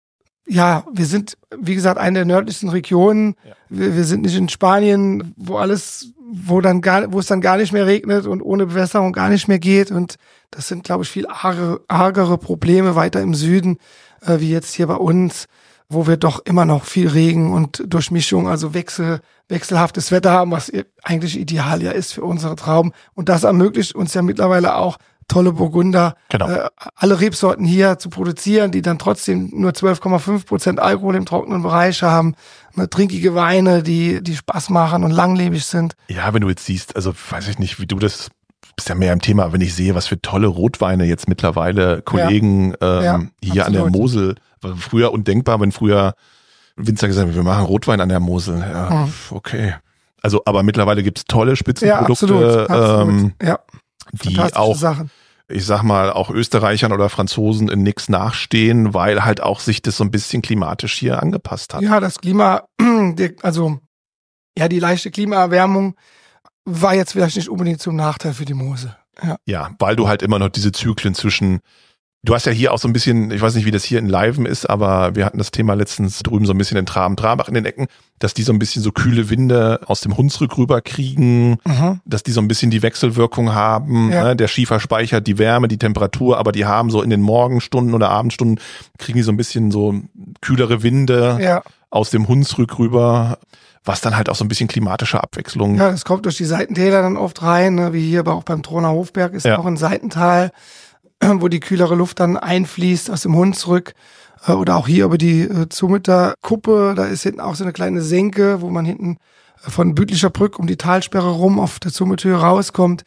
Speaker 4: ja, wir sind, wie gesagt, eine der nördlichsten Regionen. Ja. Wir, wir sind nicht in Spanien, wo alles, wo dann gar, wo es dann gar nicht mehr regnet und ohne Bewässerung gar nicht mehr geht. Und das sind, glaube ich, viel argere, argere Probleme weiter im Süden, äh, wie jetzt hier bei uns, wo wir doch immer noch viel Regen und Durchmischung, also Wechsel, wechselhaftes Wetter haben, was eigentlich ideal ja ist für unsere Trauben. Und das ermöglicht uns ja mittlerweile auch tolle Burgunder, genau. äh, alle Rebsorten hier zu produzieren, die dann trotzdem nur zwölf Komma fünf Prozent Alkohol im trockenen Bereich haben, ne, trinkige Weine, die die Spaß machen und langlebig sind.
Speaker 3: Ja, wenn du jetzt siehst, also weiß ich nicht, wie du das, bist ja mehr im Thema, wenn ich sehe, was für tolle Rotweine jetzt mittlerweile Kollegen ja. ähm, ja, hier absolut. An der Mosel, war früher undenkbar, wenn früher Winzer gesagt haben, wir machen Rotwein an der Mosel. Ja, hm. okay. Also, aber mittlerweile gibt's tolle Spitzenprodukte,
Speaker 4: ja, absolut, absolut.
Speaker 3: Ähm,
Speaker 4: ja.
Speaker 3: die auch,
Speaker 4: Sachen. ich
Speaker 3: sag mal, auch Österreichern oder Franzosen in nix nachstehen, weil halt auch sich das so ein bisschen klimatisch hier angepasst hat.
Speaker 4: Ja, das Klima, also ja, die leichte Klimaerwärmung war jetzt vielleicht nicht unbedingt zum Nachteil für die Mosel. Ja.
Speaker 3: ja, weil du halt immer noch diese Zyklen zwischen, du hast ja hier auch so ein bisschen, ich weiß nicht, wie das hier in Leiven ist, aber wir hatten das Thema letztens drüben so ein bisschen in Traben-Trabach in den Ecken, dass die so ein bisschen so kühle Winde aus dem Hunsrück rüber kriegen, mhm. dass die so ein bisschen die Wechselwirkung haben. Ja. Ne? Der Schiefer speichert die Wärme, die Temperatur, aber die haben so in den Morgenstunden oder Abendstunden, kriegen die so ein bisschen so kühlere Winde ja. aus dem Hunsrück rüber, was dann halt auch so ein bisschen klimatische Abwechslung.
Speaker 4: Ja, das kommt durch die Seitentäler dann oft rein, ne? Wie hier aber auch beim Troner Hofberg ist ja. auch ein Seitental, wo die kühlere Luft dann einfließt aus dem Hunsrück. Oder auch hier über die äh, Zummeter Kuppe, da ist hinten auch so eine kleine Senke, wo man hinten äh, von Büdlicher Brück um die Talsperre rum auf der Zummeter rauskommt.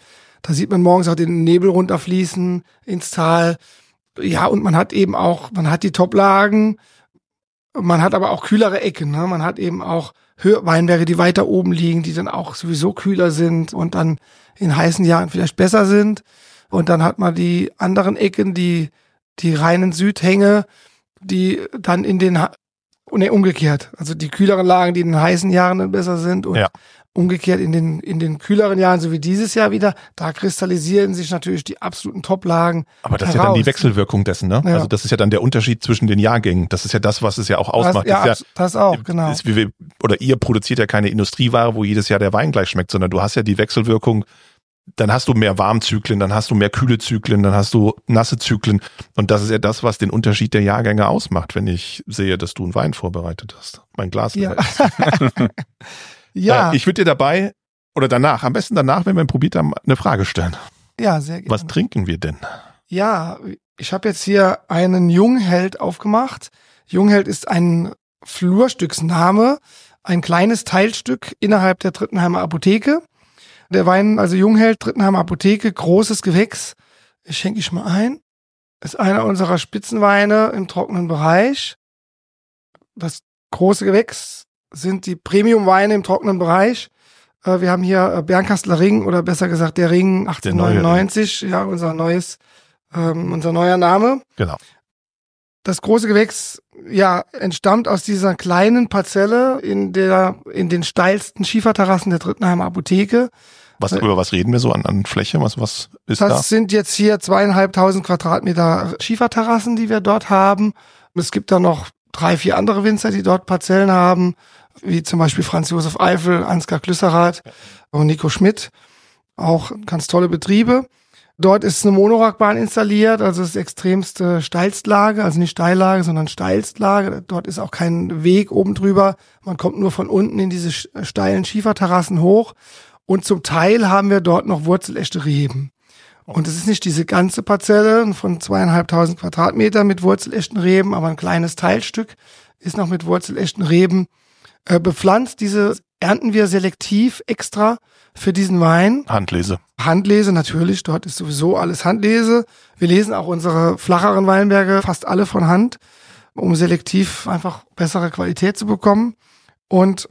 Speaker 4: Da sieht man morgens auch den Nebel runterfließen ins Tal. Ja, und man hat eben auch, man hat die Toplagen, man hat aber auch kühlere Ecken. Ne? Man hat eben auch Hö- Weinberge, die weiter oben liegen, die dann auch sowieso kühler sind und dann in heißen Jahren vielleicht besser sind. Und dann hat man die anderen Ecken, die, die reinen Südhänge, die dann in den, ha- ne, umgekehrt. Also die kühleren Lagen, die in den heißen Jahren dann besser sind und
Speaker 3: Ja.
Speaker 4: umgekehrt in den, in den kühleren Jahren, so wie dieses Jahr wieder, da kristallisieren sich natürlich die absoluten Toplagen.
Speaker 3: Aber das ist
Speaker 4: heraus.
Speaker 3: ja dann die Wechselwirkung dessen, ne?
Speaker 4: Ja.
Speaker 3: Also das ist ja dann der Unterschied zwischen den Jahrgängen. Das ist ja das, was es ja auch ausmacht.
Speaker 4: Das, ja,
Speaker 3: das ist
Speaker 4: abs- das auch, genau.
Speaker 3: Ist, wie wir, oder ihr produziert ja keine Industrieware, wo jedes Jahr der Wein gleich schmeckt, sondern du hast ja die Wechselwirkung. Dann hast du mehr Warmzyklen, dann hast du mehr kühle Zyklen, dann hast du nasse Zyklen. Und das ist ja das, was den Unterschied der Jahrgänge ausmacht, wenn ich sehe, dass du einen Wein vorbereitet hast. Mein Glas.
Speaker 4: Ja.
Speaker 3: Äh,
Speaker 4: ja,
Speaker 3: ich würde dir dabei oder danach, am besten danach, wenn wir ihn probiert haben, eine Frage stellen.
Speaker 4: ja, sehr gerne.
Speaker 3: Was trinken wir denn?
Speaker 4: Ja, ich habe jetzt hier einen Jungheld aufgemacht. Jungheld ist ein Flurstücksname, ein kleines Teilstück innerhalb der Trittenheimer Apotheke. Der Wein, also Jungheld, Trittenheimer Apotheke, großes Gewächs. Ich schenke ich mal ein. Ist einer unserer Spitzenweine im trockenen Bereich. Das große Gewächs sind die Premium-Weine im trockenen Bereich. Äh, Wir haben hier äh, Bernkastler Ring oder besser gesagt der Ring achtzehnhundertneunundneunzig, ja, unser neues, ähm, unser neuer Name.
Speaker 3: Genau.
Speaker 4: Das große Gewächs, ja, entstammt aus dieser kleinen Parzelle in der, in den steilsten Schieferterrassen der Trittenheimer Apotheke.
Speaker 3: Was, über was reden wir so an, an Fläche? Was, was ist
Speaker 4: Das
Speaker 3: da?
Speaker 4: sind jetzt hier zweieinhalbtausend Quadratmeter Schieferterrassen, die wir dort haben. Es gibt da noch drei, vier andere Winzer, die dort Parzellen haben, wie zum Beispiel Franz Josef Eifel, Ansgar Klüsserath und Nico Schmidt. Auch ganz tolle Betriebe. Dort ist eine Monorackbahn installiert, also das ist extremste Steilstlage, also nicht Steillage, sondern Steilstlage. Dort ist auch kein Weg oben drüber. Man kommt nur von unten in diese steilen Schieferterrassen hoch. Und zum Teil haben wir dort noch wurzelechte Reben. Und es ist nicht diese ganze Parzelle von zweieinhalbtausend Quadratmeter mit wurzelechten Reben, aber ein kleines Teilstück ist noch mit wurzelechten Reben äh, bepflanzt. Diese ernten wir selektiv extra für diesen Wein.
Speaker 3: Handlese.
Speaker 4: Handlese natürlich, dort ist sowieso alles Handlese. Wir lesen auch unsere flacheren Weinberge fast alle von Hand, um selektiv einfach bessere Qualität zu bekommen. Und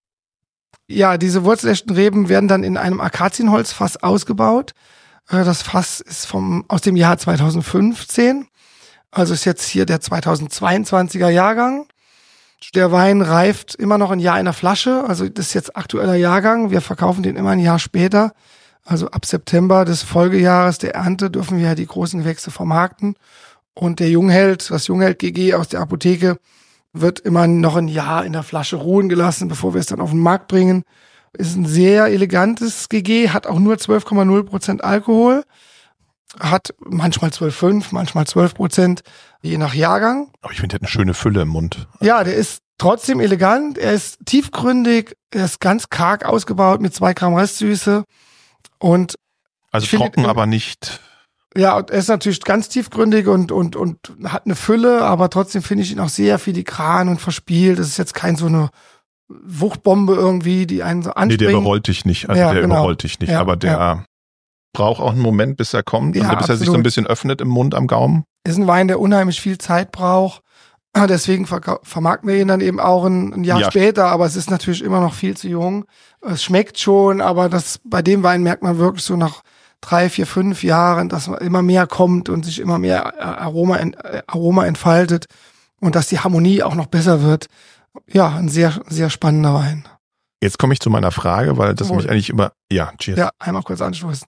Speaker 4: ja, diese wurzelechten Reben werden dann in einem Akazienholzfass ausgebaut. Das Fass ist vom aus dem Jahr zweitausendfünfzehn, also ist jetzt hier der zweitausendzweiundzwanziger Jahrgang. Der Wein reift immer noch ein Jahr in der Flasche, also das ist jetzt aktueller Jahrgang. Wir verkaufen den immer ein Jahr später, also ab September des Folgejahres der Ernte dürfen wir ja die großen Gewächse vermarkten. Und der Jungheld, das Jungheld G G aus der Apotheke, wird immer noch ein Jahr in der Flasche ruhen gelassen, bevor wir es dann auf den Markt bringen. Ist ein sehr elegantes G G, hat auch nur zwölf Komma null Prozent Alkohol, hat manchmal zwölf Komma fünf, manchmal zwölf Prozent, je nach Jahrgang.
Speaker 3: Aber ich finde, der hat eine schöne Fülle im Mund.
Speaker 4: Ja, der ist trotzdem elegant, er ist tiefgründig, er ist ganz karg ausgebaut mit zwei Gramm Restsüße und
Speaker 3: Also
Speaker 4: ich finde,
Speaker 3: trocken,
Speaker 4: äh,
Speaker 3: aber nicht.
Speaker 4: ja, er ist natürlich ganz tiefgründig und, und, und hat eine Fülle, aber trotzdem finde ich ihn auch sehr filigran und verspielt. Das ist jetzt kein so eine Wuchtbombe irgendwie, die einen so
Speaker 3: Nee,
Speaker 4: anspringt.
Speaker 3: der überrollt dich nicht. Also
Speaker 4: Ja,
Speaker 3: der
Speaker 4: genau.
Speaker 3: überrollt dich nicht.
Speaker 4: Ja,
Speaker 3: aber der
Speaker 4: ja.
Speaker 3: braucht auch einen Moment, bis er kommt.
Speaker 4: Ja,
Speaker 3: und bis er sich so
Speaker 4: absolut.
Speaker 3: ein bisschen öffnet im Mund, am Gaumen.
Speaker 4: Ist ein Wein, der unheimlich viel Zeit braucht. Deswegen verkau- vermarkten wir ihn dann eben auch ein, ein Jahr
Speaker 3: Ja.
Speaker 4: später, aber es ist natürlich immer noch viel zu jung. Es schmeckt schon, aber das, bei dem Wein merkt man wirklich so nach drei, vier, fünf Jahren, dass man immer mehr kommt und sich immer mehr Aroma, äh, Aroma entfaltet und dass die Harmonie auch noch besser wird. Ja, ein sehr, sehr spannender Wein.
Speaker 3: Jetzt komme ich zu meiner Frage, weil das
Speaker 4: Wohl.
Speaker 3: mich eigentlich immer. Ja, cheers.
Speaker 4: Ja, einmal kurz anstoßen.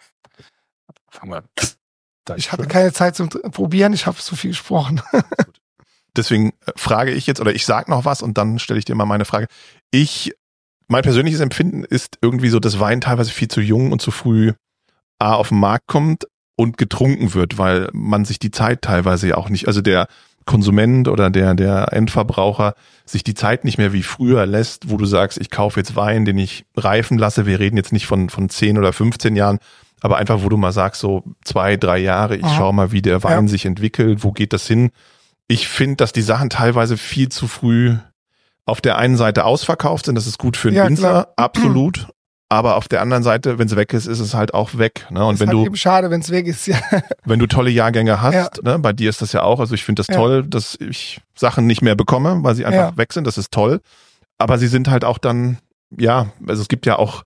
Speaker 3: Fangen wir.
Speaker 4: Ich hatte keine Zeit zum Probieren, ich habe so viel gesprochen.
Speaker 3: Deswegen frage ich jetzt, oder ich sage noch was und dann stelle ich dir mal meine Frage. Ich, mein persönliches Empfinden ist irgendwie so, dass Wein teilweise viel zu jung und zu früh A, auf den Markt kommt und getrunken wird, weil man sich die Zeit teilweise ja auch nicht, also der Konsument oder der, der Endverbraucher sich die Zeit nicht mehr wie früher lässt, wo du sagst, ich kaufe jetzt Wein, den ich reifen lasse. Wir reden jetzt nicht von, von zehn oder fünfzehn Jahren, aber einfach, wo du mal sagst, so zwei, drei Jahre, ich
Speaker 4: Aha.
Speaker 3: schaue mal, wie der Wein
Speaker 4: Ja.
Speaker 3: sich entwickelt, wo geht das hin? Ich finde, dass die Sachen teilweise viel zu früh auf der einen Seite ausverkauft sind. Das ist gut für einen
Speaker 4: Ja,
Speaker 3: Winzer,
Speaker 4: klar.
Speaker 3: absolut. Aber auf der anderen Seite, wenn es weg ist, ist es halt auch weg. Ne? Und
Speaker 4: ist
Speaker 3: wenn
Speaker 4: halt
Speaker 3: du
Speaker 4: eben schade, wenn es weg ist. Ja.
Speaker 3: Wenn du tolle Jahrgänge hast,
Speaker 4: Ja.
Speaker 3: ne? Bei dir ist das ja auch. Also ich finde das
Speaker 4: Ja.
Speaker 3: toll, dass ich Sachen nicht mehr bekomme, weil sie einfach
Speaker 4: Ja.
Speaker 3: weg sind. Das ist toll. Aber sie sind halt auch dann, ja, also es gibt ja auch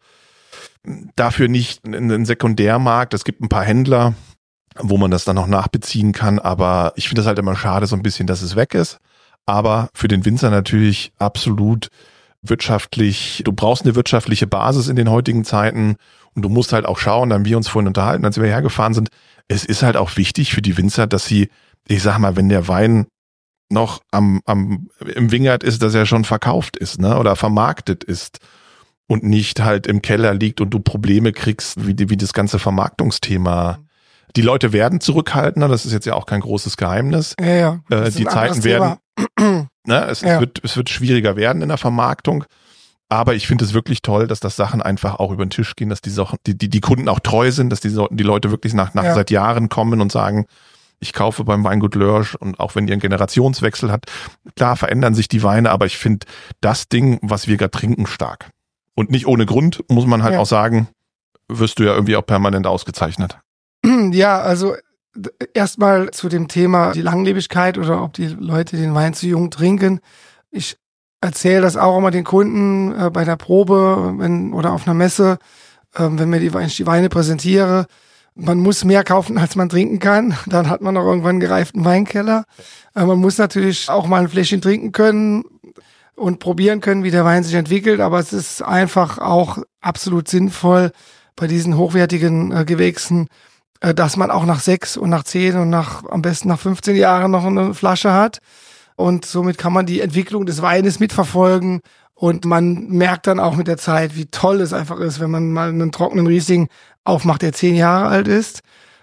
Speaker 3: dafür nicht einen Sekundärmarkt. Es gibt ein paar Händler, wo man das dann noch nachbeziehen kann. Aber ich finde das halt immer schade, so ein bisschen, dass es weg ist. Aber für den Winzer natürlich absolut wirtschaftlich. Du brauchst eine wirtschaftliche Basis in den heutigen Zeiten. Und du musst halt auch schauen, da haben wir uns vorhin unterhalten, als wir hergefahren sind. Es ist halt auch wichtig für die Winzer, dass sie, ich sag mal, wenn der Wein noch am, am, im Wingert ist, dass er schon verkauft ist, ne, oder vermarktet ist und nicht halt im Keller liegt und du Probleme kriegst, wie, wie das ganze Vermarktungsthema. Die Leute werden zurückhaltender, das ist jetzt ja auch kein großes Geheimnis.
Speaker 4: Ja, ja.
Speaker 3: Äh,
Speaker 4: Das ist
Speaker 3: die
Speaker 4: ein
Speaker 3: Zeiten
Speaker 4: anderes
Speaker 3: werden,
Speaker 4: Thema.
Speaker 3: ne, es,
Speaker 4: Ja.
Speaker 3: es wird, es wird schwieriger werden in der Vermarktung. Aber ich finde es wirklich toll, dass das Sachen einfach auch über den Tisch gehen, dass die, Sachen, die, die, die Kunden auch treu sind, dass die, so- die Leute wirklich nach, nach
Speaker 4: Ja.
Speaker 3: seit Jahren kommen und sagen, ich kaufe beim Weingut Lörsch, und auch wenn ihr einen Generationswechsel hat, klar verändern sich die Weine, aber ich finde das Ding, was wir gerade trinken, stark. Und nicht ohne Grund, muss man halt
Speaker 4: Ja.
Speaker 3: auch sagen, wirst du ja irgendwie auch permanent ausgezeichnet.
Speaker 4: Ja, also d- erstmal zu dem Thema die Langlebigkeit oder ob die Leute den Wein zu jung trinken. Ich erzähle das auch immer den Kunden äh, bei der Probe wenn, oder auf einer Messe, ähm, wenn mir die, wenn ich die Weine präsentiere. Man muss mehr kaufen, als man trinken kann. Dann hat man auch irgendwann einen gereiften Weinkeller. Äh, man muss natürlich auch mal ein Fläschchen trinken können und probieren können, wie der Wein sich entwickelt. Aber es ist einfach auch absolut sinnvoll bei diesen hochwertigen äh, Gewächsen, äh, dass man auch nach sechs und nach zehn und nach am besten nach fünfzehn Jahren noch eine Flasche hat. Und somit kann man die Entwicklung des Weines mitverfolgen. Und man merkt dann auch mit der Zeit, wie toll es einfach ist, wenn man mal einen trockenen Riesling aufmacht, der zehn Jahre alt ist.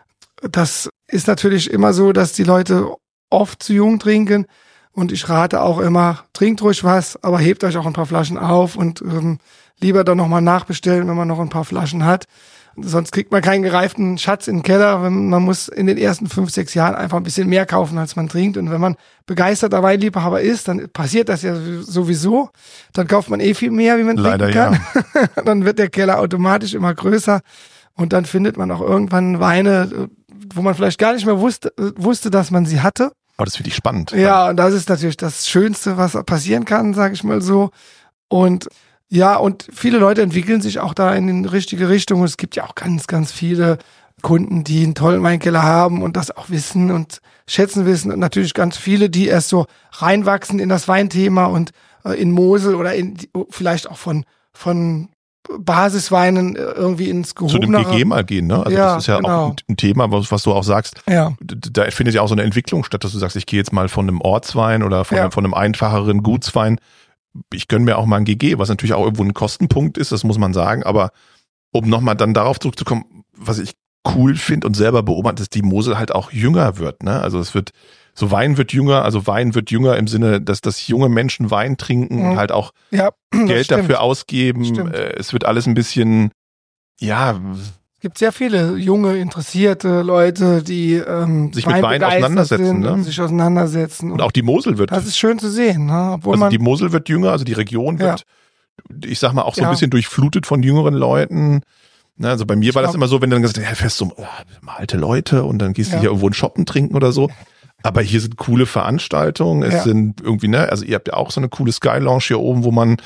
Speaker 4: Das ist natürlich immer so, dass die Leute oft zu jung trinken. Und ich rate auch immer, trinkt ruhig was, aber hebt euch auch ein paar Flaschen auf und ähm, lieber dann nochmal nachbestellen, wenn man noch ein paar Flaschen hat. Sonst kriegt man keinen gereiften Schatz in den Keller. Wenn, man muss in den ersten fünf, sechs Jahren einfach ein bisschen mehr kaufen, als man trinkt. Und wenn man begeisterter Weinliebhaber ist, dann passiert das ja sowieso. Dann kauft man eh viel mehr, wie man
Speaker 3: Leider,
Speaker 4: trinken kann. Dann wird der Keller automatisch immer größer. Und dann findet man auch irgendwann Weine, wo man vielleicht gar nicht mehr wusste, wusste, dass man sie hatte.
Speaker 3: Aber das finde ich spannend.
Speaker 4: Ja, und das ist natürlich das Schönste, was passieren kann, sage ich mal so. Und ja, und viele Leute entwickeln sich auch da in die richtige Richtung. Und es gibt ja auch ganz, ganz viele Kunden, die einen tollen Weinkeller haben und das auch wissen und schätzen wissen. Und natürlich ganz viele, die erst so reinwachsen in das Weinthema und äh, in Mosel oder in vielleicht auch von, von Basisweinen äh, irgendwie ins
Speaker 3: Zu dem
Speaker 4: gehobenere.
Speaker 3: G G mal gehen, ne? Also
Speaker 4: Ja,
Speaker 3: das ist ja
Speaker 4: genau.
Speaker 3: auch ein, ein Thema, was, was du auch sagst.
Speaker 4: Ja,
Speaker 3: D- Da findet ja auch so eine Entwicklung statt, dass du sagst, ich gehe jetzt mal von einem Ortswein oder von,
Speaker 4: Ja.
Speaker 3: einem, von einem einfacheren Gutswein. Ich gönne mir auch mal ein G G, was natürlich auch irgendwo ein Kostenpunkt ist, das muss man sagen. Aber um nochmal dann darauf zurückzukommen, was ich cool finde und selber beobachte, dass die Mosel halt auch jünger wird, ne? Also es wird, so Wein wird jünger, also Wein wird jünger im Sinne, dass, dass junge Menschen Wein trinken
Speaker 4: Mhm.
Speaker 3: und halt auch
Speaker 4: ja, das
Speaker 3: Geld
Speaker 4: stimmt.
Speaker 3: dafür ausgeben.
Speaker 4: Stimmt.
Speaker 3: Äh, Es wird alles ein bisschen, ja,
Speaker 4: Es gibt sehr viele junge, interessierte Leute, die ähm,
Speaker 3: Sich mit Wein
Speaker 4: weinbegeistert
Speaker 3: auseinandersetzen,
Speaker 4: sind
Speaker 3: ne?
Speaker 4: und sich auseinandersetzen.
Speaker 3: und auch die Mosel wird,
Speaker 4: das ist schön zu sehen, ne? Obwohl
Speaker 3: also
Speaker 4: man
Speaker 3: die Mosel wird jünger, also die Region wird, ich sag mal, auch so ein
Speaker 4: Ja.
Speaker 3: bisschen durchflutet von jüngeren Leuten. Ne, also bei mir
Speaker 4: Ich
Speaker 3: war das
Speaker 4: glaub-
Speaker 3: immer so, wenn du dann gesagt hast, ja, fährst du, oh, alte Leute und dann gehst du
Speaker 4: Ja.
Speaker 3: hier irgendwo einen Shoppen trinken oder so. Aber hier sind coole Veranstaltungen, es
Speaker 4: Ja.
Speaker 3: sind irgendwie, ne, also ihr habt ja auch so eine coole Sky Lounge hier oben, wo man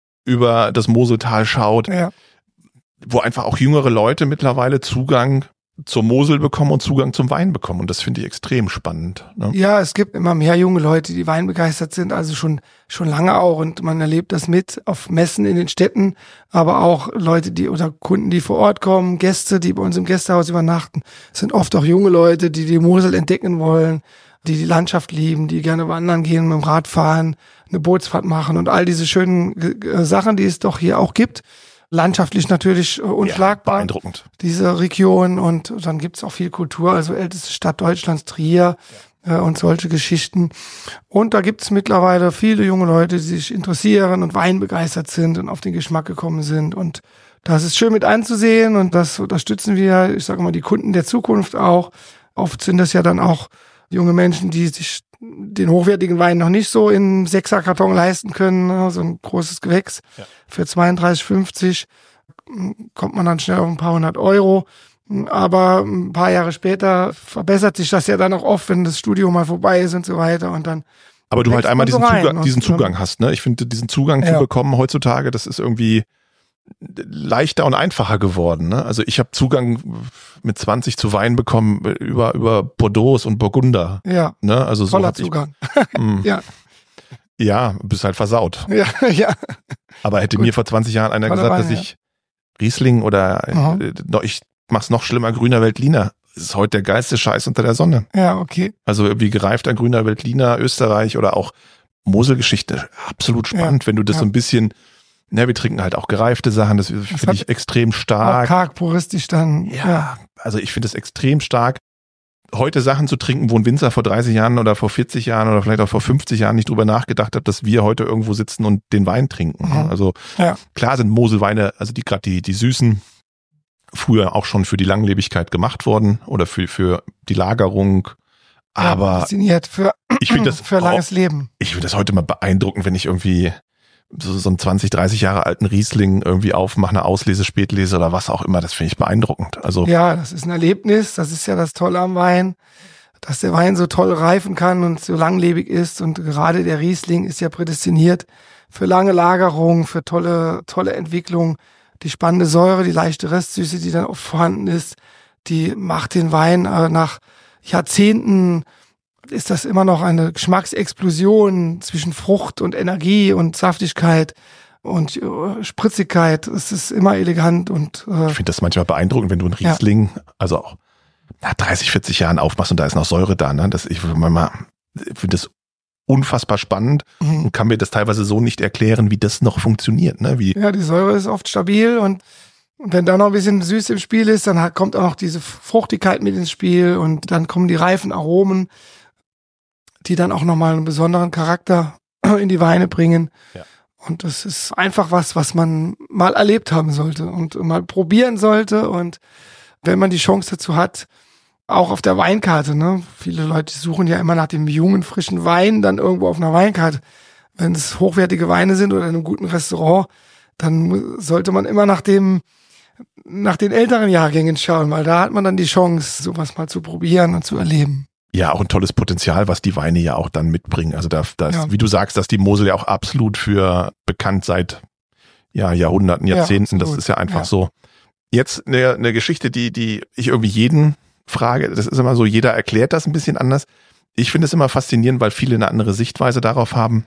Speaker 3: über das Moseltal schaut,
Speaker 4: ja,
Speaker 3: wo einfach auch jüngere Leute mittlerweile Zugang zur Mosel bekommen und Zugang zum Wein bekommen. Und das finde ich extrem spannend. Ne?
Speaker 4: ja, es gibt immer mehr junge Leute, die weinbegeistert sind, also schon schon lange auch und man erlebt das mit auf Messen in den Städten, aber auch Leute, die oder Kunden, die vor Ort kommen, Gäste, die bei uns im Gästehaus übernachten, es sind oft auch junge Leute, die die Mosel entdecken wollen, die die Landschaft lieben, die gerne wandern gehen, mit dem Rad fahren, eine Bootsfahrt machen und all diese schönen äh, Sachen, die es doch hier auch gibt. Landschaftlich natürlich äh, unschlagbar.
Speaker 3: Ja, beeindruckend.
Speaker 4: Diese Region und dann gibt's auch viel Kultur, also älteste Stadt Deutschlands, Trier äh, und solche Geschichten. Und da gibt's mittlerweile viele junge Leute, die sich interessieren und weinbegeistert sind und auf den Geschmack gekommen sind. Und das ist schön mit anzusehen und das unterstützen wir, ich sage mal, die Kunden der Zukunft auch. Oft sind das ja dann auch junge Menschen, die sich den hochwertigen Wein noch nicht so in Sechserkarton leisten können, ne, so ein großes Gewächs
Speaker 3: Ja.
Speaker 4: für zweiunddreißig fünfzig. kommt man dann schnell auf ein paar hundert Euro. Aber ein paar Jahre später verbessert sich das ja dann auch oft, wenn das Studio mal vorbei ist und so weiter. Und dann
Speaker 3: Aber du halt einmal diesen,
Speaker 4: so
Speaker 3: Zugang, diesen Zugang hast, ne? Ich finde, diesen Zugang ja. zu bekommen heutzutage, das ist irgendwie leichter und einfacher geworden, ne? Also ich habe Zugang mit zwanzig zu Wein bekommen über über Bordeaux und Burgunder.
Speaker 4: Ja.
Speaker 3: Ne? Also so
Speaker 4: voller Zugang.
Speaker 3: Ich, ja. Ja, bist halt versaut.
Speaker 4: Ja, ja.
Speaker 3: Aber hätte Gut. mir vor zwanzig Jahren einer Voller gesagt, Wein, dass ja. ich Riesling oder äh, ich mach's noch schlimmer, grüner Veltliner. Das ist heute der geilste Scheiß unter der Sonne.
Speaker 4: Ja, okay.
Speaker 3: Also irgendwie gereifter grüner Veltliner, Österreich oder auch Moselgeschichte. Absolut spannend, ja, wenn du das ja. so ein bisschen, ne, wir trinken halt auch gereifte Sachen, das, das finde ich extrem stark.
Speaker 4: Auch karg puristisch dann.
Speaker 3: Ja, ja. Also ich finde es extrem stark, heute Sachen zu trinken, wo ein Winzer vor dreißig Jahren oder vor vierzig Jahren oder vielleicht auch vor fünfzig Jahren nicht drüber nachgedacht hat, dass wir heute irgendwo sitzen und den Wein trinken. Mhm. Also ja. klar sind Moselweine, also die gerade die, die süßen, früher auch schon für die Langlebigkeit gemacht worden oder für, für die Lagerung. Aber
Speaker 4: ja, für,
Speaker 3: ich finde das
Speaker 4: für langes
Speaker 3: auch,
Speaker 4: Leben.
Speaker 3: Ich finde das heute mal beeindruckend, wenn ich irgendwie so, so einen zwanzig, dreißig Jahre alten Riesling irgendwie aufmache, eine Auslese, Spätlese oder was auch immer. Das finde ich beeindruckend. Also
Speaker 4: ja, das ist ein Erlebnis. Das ist ja das Tolle am Wein, dass der Wein so toll reifen kann und so langlebig ist. Und gerade der Riesling ist ja prädestiniert für lange Lagerung, für tolle, tolle Entwicklung. Die spannende Säure, die leichte Restsüße, die dann oft vorhanden ist, die macht den Wein äh, nach Jahrzehnten, ist das immer noch eine Geschmacksexplosion zwischen Frucht und Energie und Saftigkeit und äh, Spritzigkeit. Es ist immer elegant und äh,
Speaker 3: ich finde das manchmal beeindruckend, wenn du einen Riesling, ja. also auch nach dreißig, vierzig Jahren aufmachst und da ist noch Säure da, ne? Das, ich manchmal finde das unfassbar spannend mhm. und kann mir das teilweise so nicht erklären, wie das noch funktioniert. Ne? Wie
Speaker 4: ja, die Säure ist oft stabil und, und wenn da noch ein bisschen süß im Spiel ist, dann hat, kommt auch noch diese Fruchtigkeit mit ins Spiel und dann kommen die reifen Aromen, die dann auch nochmal einen besonderen Charakter in die Weine bringen. Ja. Und das ist einfach was, was man mal erlebt haben sollte und mal probieren sollte. Und wenn man die Chance dazu hat, auch auf der Weinkarte, ne? Viele Leute suchen ja immer nach dem jungen, frischen Wein dann irgendwo auf einer Weinkarte. Wenn es hochwertige Weine sind oder in einem guten Restaurant, dann sollte man immer nach dem, nach den älteren Jahrgängen schauen, weil da hat man dann die Chance, sowas mal zu probieren und zu erleben.
Speaker 3: Ja, auch ein tolles Potenzial, was die Weine ja auch dann mitbringen. Also da, da ist, ja. wie du sagst, dass die Mosel ja auch absolut für bekannt seit ja, Jahrhunderten, Jahrzehnten. Ja, das ist ja einfach ja. so. Jetzt eine, eine Geschichte, die, die ich irgendwie jeden frage, das ist immer so, jeder erklärt das ein bisschen anders. Ich finde es immer faszinierend, weil viele eine andere Sichtweise darauf haben,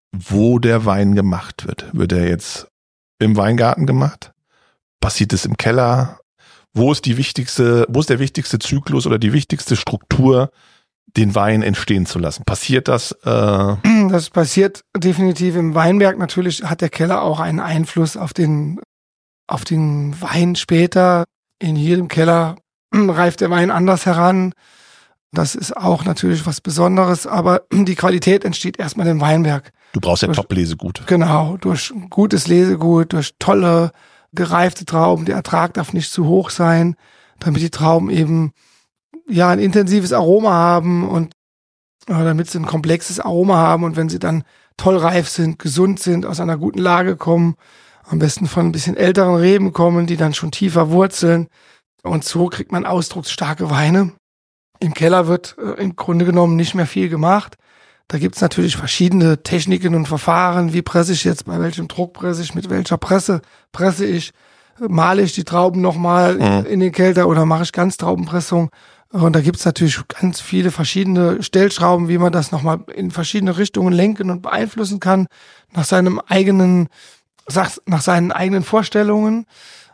Speaker 3: wo der Wein gemacht wird. Wird er jetzt im Weingarten gemacht? Passiert es im Keller? Wo ist die wichtigste, wo ist der wichtigste Zyklus oder die wichtigste Struktur, den Wein entstehen zu lassen? Passiert das? Äh
Speaker 4: das passiert definitiv im Weinberg. Natürlich hat der Keller auch einen Einfluss auf den, auf den Wein später. In jedem Keller reift der Wein anders heran. Das ist auch natürlich was Besonderes, aber die Qualität entsteht erstmal im Weinberg.
Speaker 3: Du brauchst ja
Speaker 4: durch,
Speaker 3: Top-Lesegut.
Speaker 4: Genau, durch gutes Lesegut, durch tolle, gereifte Trauben. Der Ertrag darf nicht zu hoch sein, damit die Trauben eben ja ein intensives Aroma haben und äh, damit sie ein komplexes Aroma haben und wenn sie dann toll reif sind, gesund sind, aus einer guten Lage kommen, am besten von ein bisschen älteren Reben kommen, die dann schon tiefer wurzeln. Und so kriegt man ausdrucksstarke Weine. Im Keller wird äh, im Grunde genommen nicht mehr viel gemacht. Da gibt's natürlich verschiedene Techniken und Verfahren. Wie presse ich jetzt, bei welchem Druck presse ich, mit welcher Presse presse ich, male ich die Trauben nochmal mhm. in den Kelter oder mache ich Ganztraubenpressung. Und da gibt's natürlich ganz viele verschiedene Stellschrauben, wie man das nochmal in verschiedene Richtungen lenken und beeinflussen kann, nach seinem eigenen, nach seinen eigenen Vorstellungen.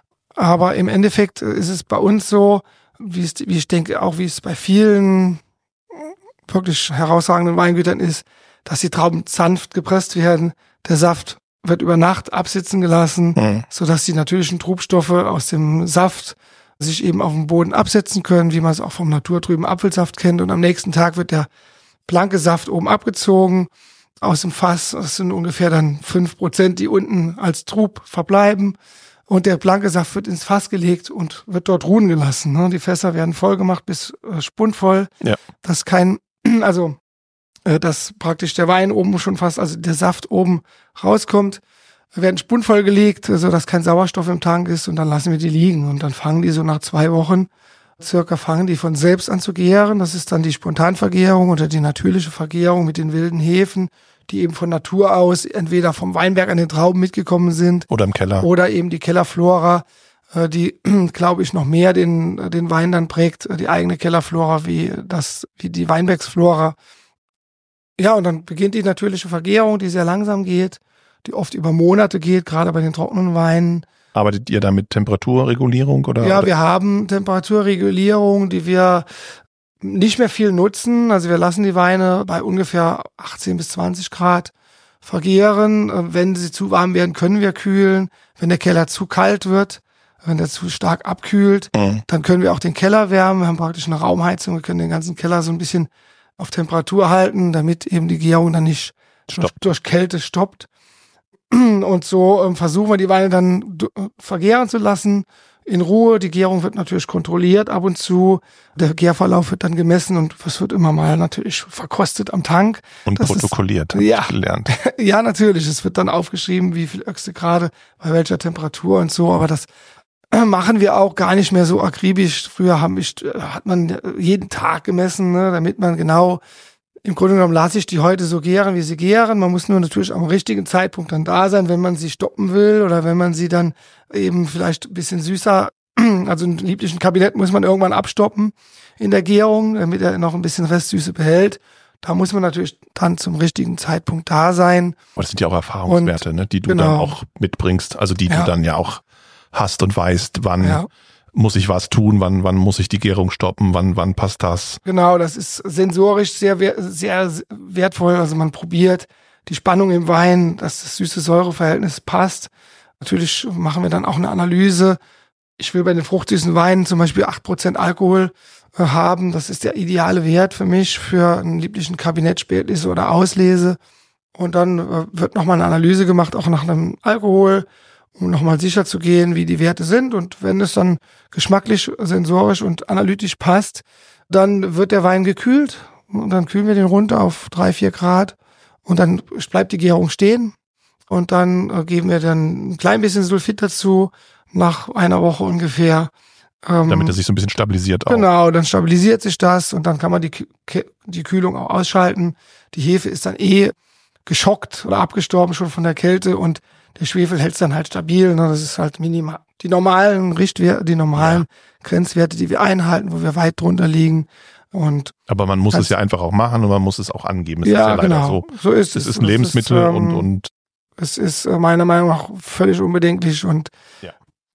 Speaker 4: Aber im Endeffekt ist es bei uns so, wie es, wie ich denke, auch wie es bei vielen wirklich herausragenden Weingütern ist, dass die Trauben sanft gepresst werden. Der Saft wird über Nacht absitzen gelassen, mhm. sodass die natürlichen Trubstoffe aus dem Saft sich eben auf dem Boden absetzen können, wie man es auch vom naturtrüben Apfelsaft kennt. Und am nächsten Tag wird der blanke Saft oben abgezogen aus dem Fass. Das sind ungefähr dann fünf Prozent, die unten als Trub verbleiben. Und der blanke Saft wird ins Fass gelegt und wird dort ruhen gelassen. Die Fässer werden voll gemacht bis spundvoll. Ja. Dass kein, also, dass praktisch der Wein oben schon fast, also der Saft oben rauskommt. werden spundvoll gelegt, sodass kein Sauerstoff im Tank ist und dann lassen wir die liegen. Und dann fangen die so nach zwei Wochen circa fangen die von selbst an zu gären. Das ist dann die Spontanvergärung oder die natürliche Vergärung mit den wilden Hefen, die eben von Natur aus entweder vom Weinberg an den Trauben mitgekommen sind.
Speaker 3: Oder im Keller.
Speaker 4: Oder eben die Kellerflora, die, glaube ich, noch mehr den, den Wein dann prägt, die eigene Kellerflora wie das, wie die Weinbergsflora. Ja, und dann beginnt die natürliche Vergärung, die sehr langsam geht, die oft über Monate geht, gerade bei den trockenen Weinen.
Speaker 3: Arbeitet ihr da mit Temperaturregulierung oder?
Speaker 4: Ja, wir haben Temperaturregulierung, die wir nicht mehr viel nutzen. Also wir lassen die Weine bei ungefähr achtzehn bis zwanzig Grad vergären. Wenn sie zu warm werden, können wir kühlen. Wenn der Keller zu kalt wird, wenn der zu stark abkühlt, mhm. dann können wir auch den Keller wärmen. Wir haben praktisch eine Raumheizung. Wir können den ganzen Keller so ein bisschen auf Temperatur halten, damit eben die Gärung dann nicht durch, durch Kälte stoppt. Und so ähm, versuchen wir die Weine dann d- vergären zu lassen, in Ruhe. Die Gärung wird natürlich kontrolliert ab und zu. Der Gärverlauf wird dann gemessen und es wird immer mal natürlich verkostet am Tank.
Speaker 3: Und das protokolliert, habe
Speaker 4: ja,
Speaker 3: ich gelernt.
Speaker 4: Ja, natürlich. Es wird dann aufgeschrieben, wie viel Öchse gerade, bei welcher Temperatur und so. Aber das machen wir auch gar nicht mehr so akribisch. Früher haben ich, hat man jeden Tag gemessen, ne, damit man genau... Im Grunde genommen lasse ich die heute so gären, wie sie gären. Man muss nur natürlich am richtigen Zeitpunkt dann da sein, wenn man sie stoppen will oder wenn man sie dann eben vielleicht ein bisschen süßer, also einen lieblichen Kabinett muss man irgendwann abstoppen in der Gärung, damit er noch ein bisschen Restsüße behält. Da muss man natürlich dann zum richtigen Zeitpunkt da sein.
Speaker 3: Aber das sind ja auch Erfahrungswerte, und, ne, die du genau. dann auch mitbringst, also die ja. du dann ja auch hast und weißt, wann... Ja. muss ich was tun, wann wann muss ich die Gärung stoppen, wann wann passt das?
Speaker 4: Genau, das ist sensorisch sehr sehr wertvoll. Also man probiert die Spannung im Wein, dass das Süße-Säure-Verhältnis passt. Natürlich machen wir dann auch eine Analyse. Ich will bei den fruchtsüßen Weinen zum Beispiel acht Prozent Alkohol äh, haben. Das ist der ideale Wert für mich für einen lieblichen Kabinett, Spätlese oder Auslese. Und dann äh, wird nochmal eine Analyse gemacht, auch nach einem Alkohol, um nochmal sicher zu gehen, wie die Werte sind. Und wenn es dann geschmacklich, sensorisch und analytisch passt, dann wird der Wein gekühlt und dann kühlen wir den runter auf drei, vier Grad und dann bleibt die Gärung stehen und dann äh, geben wir dann ein klein bisschen Sulfit dazu, nach einer Woche ungefähr.
Speaker 3: Ähm, Damit er sich so ein bisschen stabilisiert auch.
Speaker 4: Genau, dann stabilisiert sich das und dann kann man die, die Kühlung auch ausschalten. Die Hefe ist dann eh geschockt oder abgestorben schon von der Kälte und der Schwefel hält es dann halt stabil. Ne? Das ist halt minimal. Die normalen Richtwerte, die normalen ja. Grenzwerte, die wir einhalten, wo wir weit drunter liegen. Und
Speaker 3: aber man muss es ja einfach auch machen und man muss es auch angeben. Es
Speaker 4: ja,
Speaker 3: ist ja leider
Speaker 4: genau.
Speaker 3: so.
Speaker 4: So ist es.
Speaker 3: Es ist ein Lebensmittel
Speaker 4: ist, ähm,
Speaker 3: und, und
Speaker 4: es ist äh, meiner Meinung nach völlig unbedenklich und
Speaker 3: ja.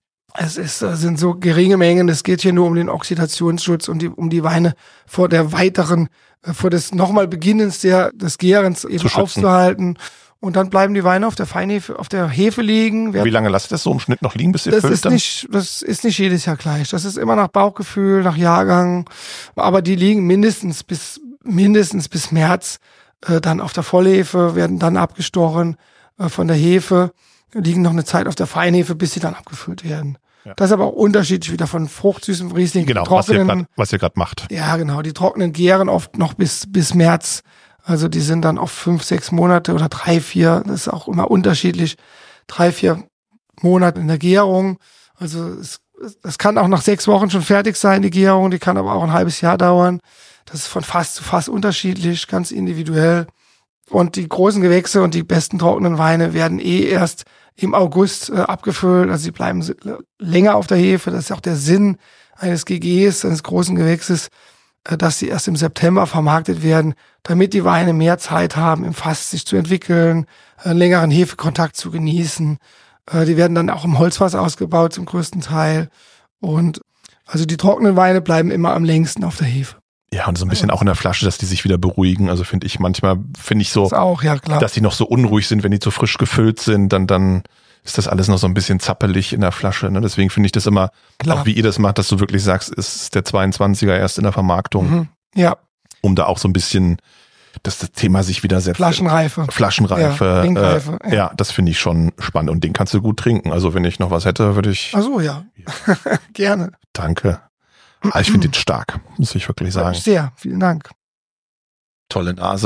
Speaker 4: es ist, äh, sind so geringe Mengen. Es geht hier nur um den Oxidationsschutz und die, um die Weine vor der weiteren, äh, vor des nochmal Beginnens der, des Gärens eben aufzuhalten. Und dann bleiben die Weine auf der Feinhefe, auf der Hefe liegen.
Speaker 3: Wie lange lasst ihr das so im Schnitt noch liegen, bis ihr
Speaker 4: das
Speaker 3: füllt?
Speaker 4: Ist
Speaker 3: dann?
Speaker 4: nicht, das ist nicht jedes Jahr gleich. Das ist immer nach Bauchgefühl, nach Jahrgang. Aber die liegen mindestens bis, mindestens bis März äh, dann auf der Vollhefe, werden dann abgestochen äh, von der Hefe, liegen noch eine Zeit auf der Feinhefe, bis sie dann abgefüllt werden. Ja. Das ist aber auch unterschiedlich wieder von fruchtsüßem Riesling.
Speaker 3: Genau,
Speaker 4: trockenen,
Speaker 3: was ihr gerade macht.
Speaker 4: Ja, genau. Die trockenen gären oft noch bis, bis März. Also die sind dann oft fünf, sechs Monate oder drei, vier, das ist auch immer unterschiedlich, drei, vier Monate in der Gärung. Also es, es kann auch nach sechs Wochen schon fertig sein, die Gärung, die kann aber auch ein halbes Jahr dauern. Das ist von Fass zu Fass unterschiedlich, ganz individuell. Und die großen Gewächse und die besten trockenen Weine werden eh erst im August äh, abgefüllt, also sie bleiben länger auf der Hefe. Das ist auch der Sinn eines G Gs, eines großen Gewächses, dass sie erst im September vermarktet werden, damit die Weine mehr Zeit haben, im Fass sich zu entwickeln, einen längeren Hefekontakt zu genießen. Die werden dann auch im Holzfass ausgebaut zum größten Teil. Und also die trockenen Weine bleiben immer am längsten auf der Hefe.
Speaker 3: Ja, und so ein bisschen auch in der Flasche, dass die sich wieder beruhigen. Also finde ich manchmal, finde ich so,
Speaker 4: das auch, ja, klar.
Speaker 3: dass die noch so unruhig sind, wenn die zu frisch gefüllt sind, dann, dann ist das alles noch so ein bisschen zappelig in der Flasche. Ne? Deswegen finde ich das immer, klar. Auch wie ihr das macht, dass du wirklich sagst, ist der zweiundzwanziger erst in der Vermarktung.
Speaker 4: Mhm. Ja.
Speaker 3: Um da auch so ein bisschen, dass das Thema sich wieder setzt.
Speaker 4: Flaschenreife.
Speaker 3: Flaschenreife.
Speaker 4: Ja, Trinkreife,
Speaker 3: äh, ja. ja, das finde ich schon spannend. Und den kannst du gut trinken. Also wenn ich noch was hätte, würde ich...
Speaker 4: Ach so, ja. ja. Gerne.
Speaker 3: Danke. Ah, ich finde den stark, muss ich wirklich sagen.
Speaker 4: Sehr, vielen Dank.
Speaker 3: Tolle Nase.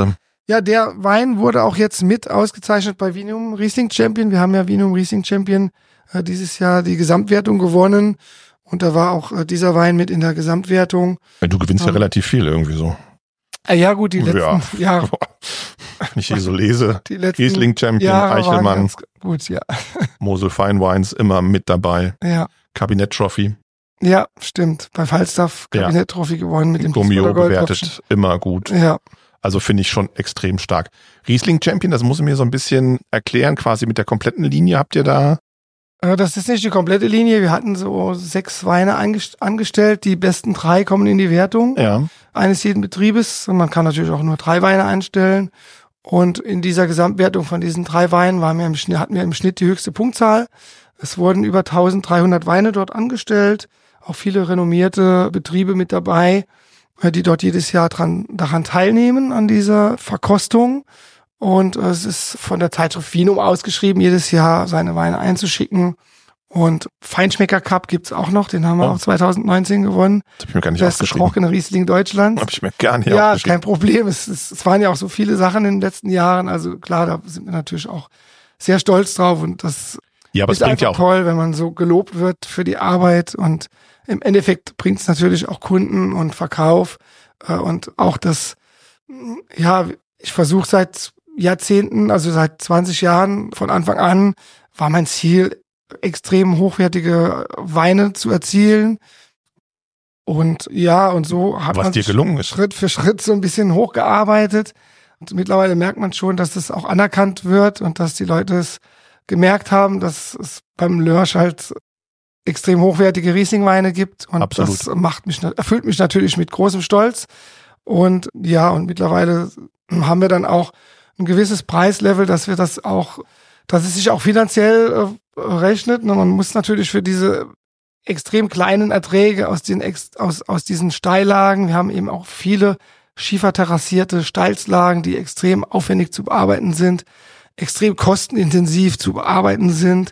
Speaker 4: Ja, der Wein wurde auch jetzt mit ausgezeichnet bei Vinum Riesling Champion. Wir haben ja Vinum Riesling Champion äh, dieses Jahr die Gesamtwertung gewonnen. Und da war auch äh, dieser Wein mit in der Gesamtwertung.
Speaker 3: Ja, du gewinnst ja, ja relativ viel irgendwie so.
Speaker 4: Äh, ja gut, die letzten
Speaker 3: ja.
Speaker 4: Jahre.
Speaker 3: Wenn ich hier so lese,
Speaker 4: die letzten
Speaker 3: Riesling Champion,
Speaker 4: Jahre
Speaker 3: Eichelmann,
Speaker 4: gut, ja.
Speaker 3: Mosel Fine Wines immer mit dabei.
Speaker 4: Ja.
Speaker 3: Kabinett Trophy.
Speaker 4: Ja, stimmt. Bei Falstaff Kabinett Trophy ja. gewonnen mit dem
Speaker 3: Gomio bewertet, immer gut.
Speaker 4: Ja.
Speaker 3: Also finde ich schon extrem stark. Riesling Champion, das muss ich mir so ein bisschen erklären, quasi mit der kompletten Linie habt ihr da?
Speaker 4: Das ist nicht die komplette Linie. Wir hatten so sechs Weine angestellt. Die besten drei kommen in die Wertung
Speaker 3: ja.
Speaker 4: eines jeden Betriebes. Und man kann natürlich auch nur drei Weine einstellen. Und in dieser Gesamtwertung von diesen drei Weinen waren wir im Schnitt, hatten wir im Schnitt die höchste Punktzahl. Es wurden über eintausenddreihundert Weine dort angestellt. Auch viele renommierte Betriebe mit dabei, die dort jedes Jahr dran, daran teilnehmen, an dieser Verkostung. Und es ist von der Zeitschrift Vinum ausgeschrieben, jedes Jahr seine Weine einzuschicken. Und Feinschmecker Cup gibt's auch noch, den haben wir oh. auch zweitausendneunzehn gewonnen.
Speaker 3: Das hab ich mir gar nicht
Speaker 4: Beste trockene Riesling Deutschlands.
Speaker 3: Hab ich mir gar nicht
Speaker 4: Ja,
Speaker 3: aufgeschrieben.
Speaker 4: Kein Problem. Es, es, es waren ja auch so viele Sachen in den letzten Jahren. Also klar, da sind wir natürlich auch sehr stolz drauf. Und das
Speaker 3: ja, aber
Speaker 4: ist
Speaker 3: es bringt
Speaker 4: einfach
Speaker 3: ja auch
Speaker 4: toll, wenn man so gelobt wird für die Arbeit. Und im Endeffekt bringt's natürlich auch Kunden und Verkauf. Und auch das, ja, ich versuche seit Jahrzehnten, also seit zwanzig Jahren von Anfang an, war mein Ziel, extrem hochwertige Weine zu erzielen. Und ja, und so hat
Speaker 3: Was
Speaker 4: man
Speaker 3: dir gelungen ist.
Speaker 4: Schritt für Schritt so ein bisschen hochgearbeitet. Und mittlerweile merkt man schon, dass das auch anerkannt wird und dass die Leute es gemerkt haben, dass es beim Lörsch halt extrem hochwertige Rieslingweine gibt. Und
Speaker 3: Absolut.
Speaker 4: Das macht mich, erfüllt mich natürlich mit großem Stolz. Und ja, und mittlerweile haben wir dann auch ein gewisses Preislevel, dass wir das auch, dass es sich auch finanziell äh, rechnet. Und man muss natürlich für diese extrem kleinen Erträge aus den Ex- aus aus diesen Steillagen, wir haben eben auch viele schieferterrassierte Steilslagen, die extrem aufwendig zu bearbeiten sind, extrem kostenintensiv zu bearbeiten sind.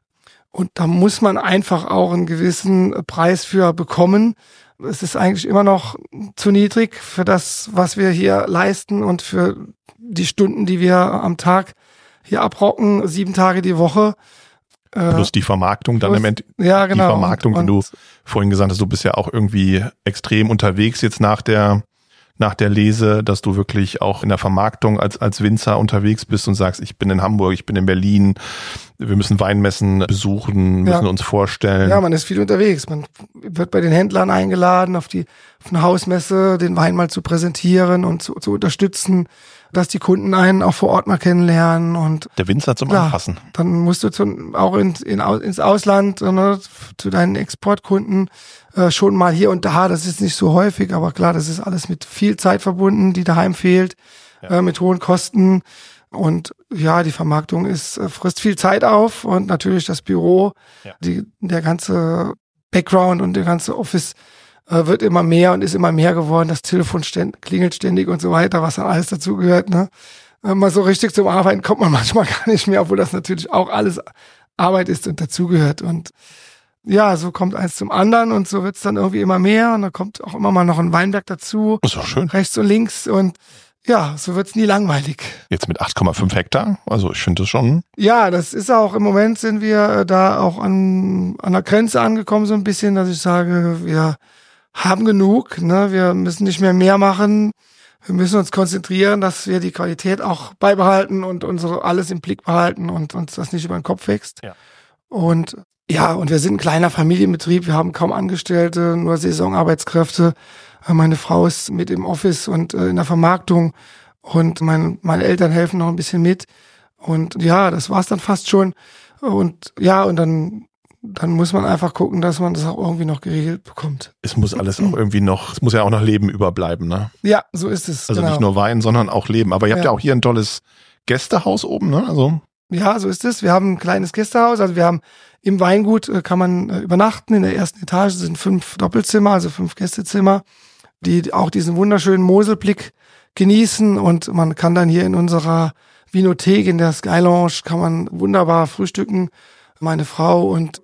Speaker 4: Und da muss man einfach auch einen gewissen Preis für bekommen. Es ist eigentlich immer noch zu niedrig für das, was wir hier leisten und für die Stunden, die wir am Tag hier abrocken, sieben Tage die Woche.
Speaker 3: Plus die Vermarktung dann
Speaker 4: plus,
Speaker 3: im Endeffekt.
Speaker 4: Ja, genau.
Speaker 3: Die Vermarktung, und, die du vorhin gesagt hast, du bist ja auch irgendwie extrem unterwegs jetzt nach der nach der Lese, dass du wirklich auch in der Vermarktung als als Winzer unterwegs bist und sagst, ich bin in Hamburg, ich bin in Berlin, wir müssen Weinmessen besuchen, müssen
Speaker 4: ja.
Speaker 3: uns vorstellen.
Speaker 4: Ja, man ist viel unterwegs. Man wird bei den Händlern eingeladen, auf die auf eine Hausmesse den Wein mal zu präsentieren und zu, zu unterstützen, dass die Kunden einen auch vor Ort mal kennenlernen. Und
Speaker 3: der Winzer zum
Speaker 4: klar,
Speaker 3: Anpassen.
Speaker 4: Dann musst du zu, auch in, in, ins Ausland, ne, zu deinen Exportkunden äh, schon mal hier und da. Das ist nicht so häufig, aber klar, das ist alles mit viel Zeit verbunden, die daheim fehlt, ja. äh, mit hohen Kosten. Und ja, die Vermarktung ist äh, frisst viel Zeit auf und natürlich das Büro, ja. die, der ganze Background und der ganze Office äh, wird immer mehr und ist immer mehr geworden. Das Telefon ständ, klingelt ständig und so weiter, was dann alles dazugehört. Ne? Äh, mal so richtig zum Arbeiten kommt man manchmal gar nicht mehr, obwohl das natürlich auch alles Arbeit ist und dazugehört. Und ja, so kommt eins zum anderen und so wird's dann irgendwie immer mehr. Und da kommt auch immer mal noch ein Weinberg dazu.
Speaker 3: Ist auch schön.
Speaker 4: Rechts und links und ja, so wird's nie langweilig.
Speaker 3: Jetzt mit acht Komma fünf Hektar, also ich finde das schon.
Speaker 4: Ja, das ist auch, im Moment sind wir da auch an, an der Grenze angekommen so ein bisschen, dass ich sage, wir haben genug, ne? Wir müssen nicht mehr mehr machen. Wir müssen uns konzentrieren, dass wir die Qualität auch beibehalten und unsere alles im Blick behalten und uns das nicht über den Kopf wächst.
Speaker 3: Ja.
Speaker 4: Und ja, und wir sind ein kleiner Familienbetrieb, wir haben kaum Angestellte, nur Saisonarbeitskräfte. Meine Frau ist mit im Office und äh, in der Vermarktung und mein, meine Eltern helfen noch ein bisschen mit. Und ja, das war's dann fast schon. Und ja, und dann, dann muss man einfach gucken, dass man das auch irgendwie noch geregelt bekommt.
Speaker 3: Es muss alles auch irgendwie noch, es muss ja auch noch Leben überbleiben, ne?
Speaker 4: Ja, so ist es.
Speaker 3: Also
Speaker 4: genau.
Speaker 3: Nicht nur Wein, sondern auch Leben. Aber ihr habt ja,
Speaker 4: ja
Speaker 3: auch hier ein tolles Gästehaus oben, ne? Also
Speaker 4: ja, so ist es. Wir haben ein kleines Gästehaus, also wir haben im Weingut äh, kann man äh, übernachten. In der ersten Etage sind fünf Doppelzimmer, also fünf Gästezimmer, die auch diesen wunderschönen Moselblick genießen und man kann dann hier in unserer Vinothek, in der Sky Lounge, kann man wunderbar frühstücken. Meine Frau und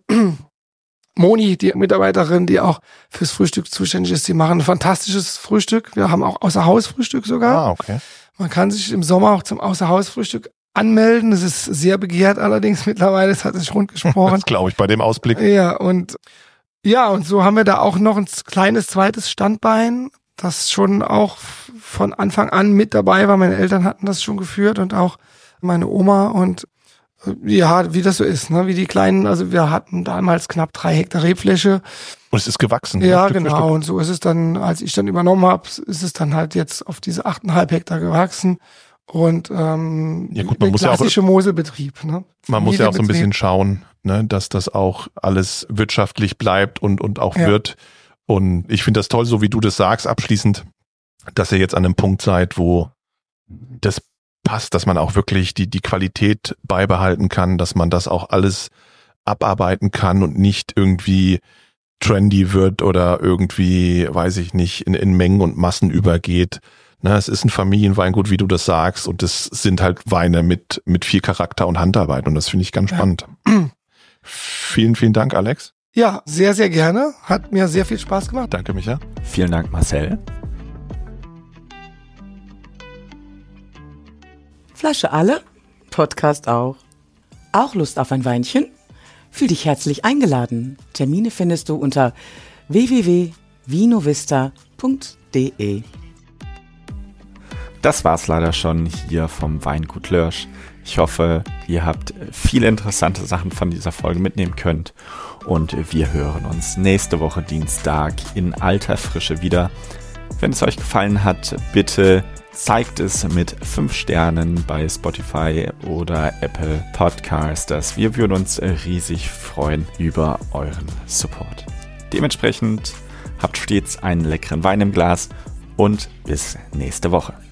Speaker 4: Moni, die Mitarbeiterin, die auch fürs Frühstück zuständig ist, die machen ein fantastisches Frühstück. Wir haben auch Außerhausfrühstück sogar.
Speaker 3: Ah, okay.
Speaker 4: Man kann sich im Sommer auch zum Außerhausfrühstück anmelden. Das ist sehr begehrt allerdings mittlerweile, das hat sich rund gesprochen.
Speaker 3: Das glaube ich bei dem Ausblick.
Speaker 4: Ja, und ja, und so haben wir da auch noch ein kleines zweites Standbein, das schon auch von Anfang an mit dabei war. Meine Eltern hatten das schon geführt und auch meine Oma und ja, wie das so ist, ne? Wie die kleinen, also wir hatten damals knapp drei Hektar Rebfläche.
Speaker 3: Und es ist gewachsen.
Speaker 4: Ja,
Speaker 3: Stück für
Speaker 4: genau.
Speaker 3: Stück.
Speaker 4: Und so ist es dann, als ich dann übernommen habe, ist es dann halt jetzt auf diese achteinhalb Hektar gewachsen. Und ähm,
Speaker 3: ja, gut, man
Speaker 4: der
Speaker 3: muss ja auch,
Speaker 4: klassische Moselbetrieb. Ne?
Speaker 3: Man muss ja auch so ein
Speaker 4: Familienbetrieb.
Speaker 3: bisschen schauen, ne, dass das auch alles wirtschaftlich bleibt und, und auch
Speaker 4: Ja.
Speaker 3: wird. Und ich finde das toll, so wie du das sagst, abschließend, dass ihr jetzt an einem Punkt seid, wo das passt, dass man auch wirklich die, die Qualität beibehalten kann, dass man das auch alles abarbeiten kann und nicht irgendwie trendy wird oder irgendwie, weiß ich nicht, in, in Mengen und Massen übergeht. Na, es ist ein Familienweingut, wie du das sagst, und das sind halt Weine mit, mit viel Charakter und Handarbeit, und das finde ich ganz
Speaker 4: Ja.
Speaker 3: spannend. Vielen, vielen Dank, Alex.
Speaker 4: Ja, sehr, sehr gerne. Hat mir sehr viel Spaß gemacht.
Speaker 3: Danke, Micha.
Speaker 1: Vielen Dank, Marcel.
Speaker 2: Flasche alle, Podcast auch. Auch Lust auf ein Weinchen? Fühl dich herzlich eingeladen. Termine findest du unter w w w punkt vinovista punkt d e.
Speaker 1: Das war's leider schon hier vom Weingut Lörsch. Ich hoffe, ihr habt viele interessante Sachen von dieser Folge mitnehmen könnt. Und wir hören uns nächste Woche Dienstag in alter Frische wieder. Wenn es euch gefallen hat, bitte zeigt es mit fünf Sternen bei Spotify oder Apple Podcasters. Wir würden uns riesig freuen über euren Support. Dementsprechend habt stets einen leckeren Wein im Glas und bis nächste Woche.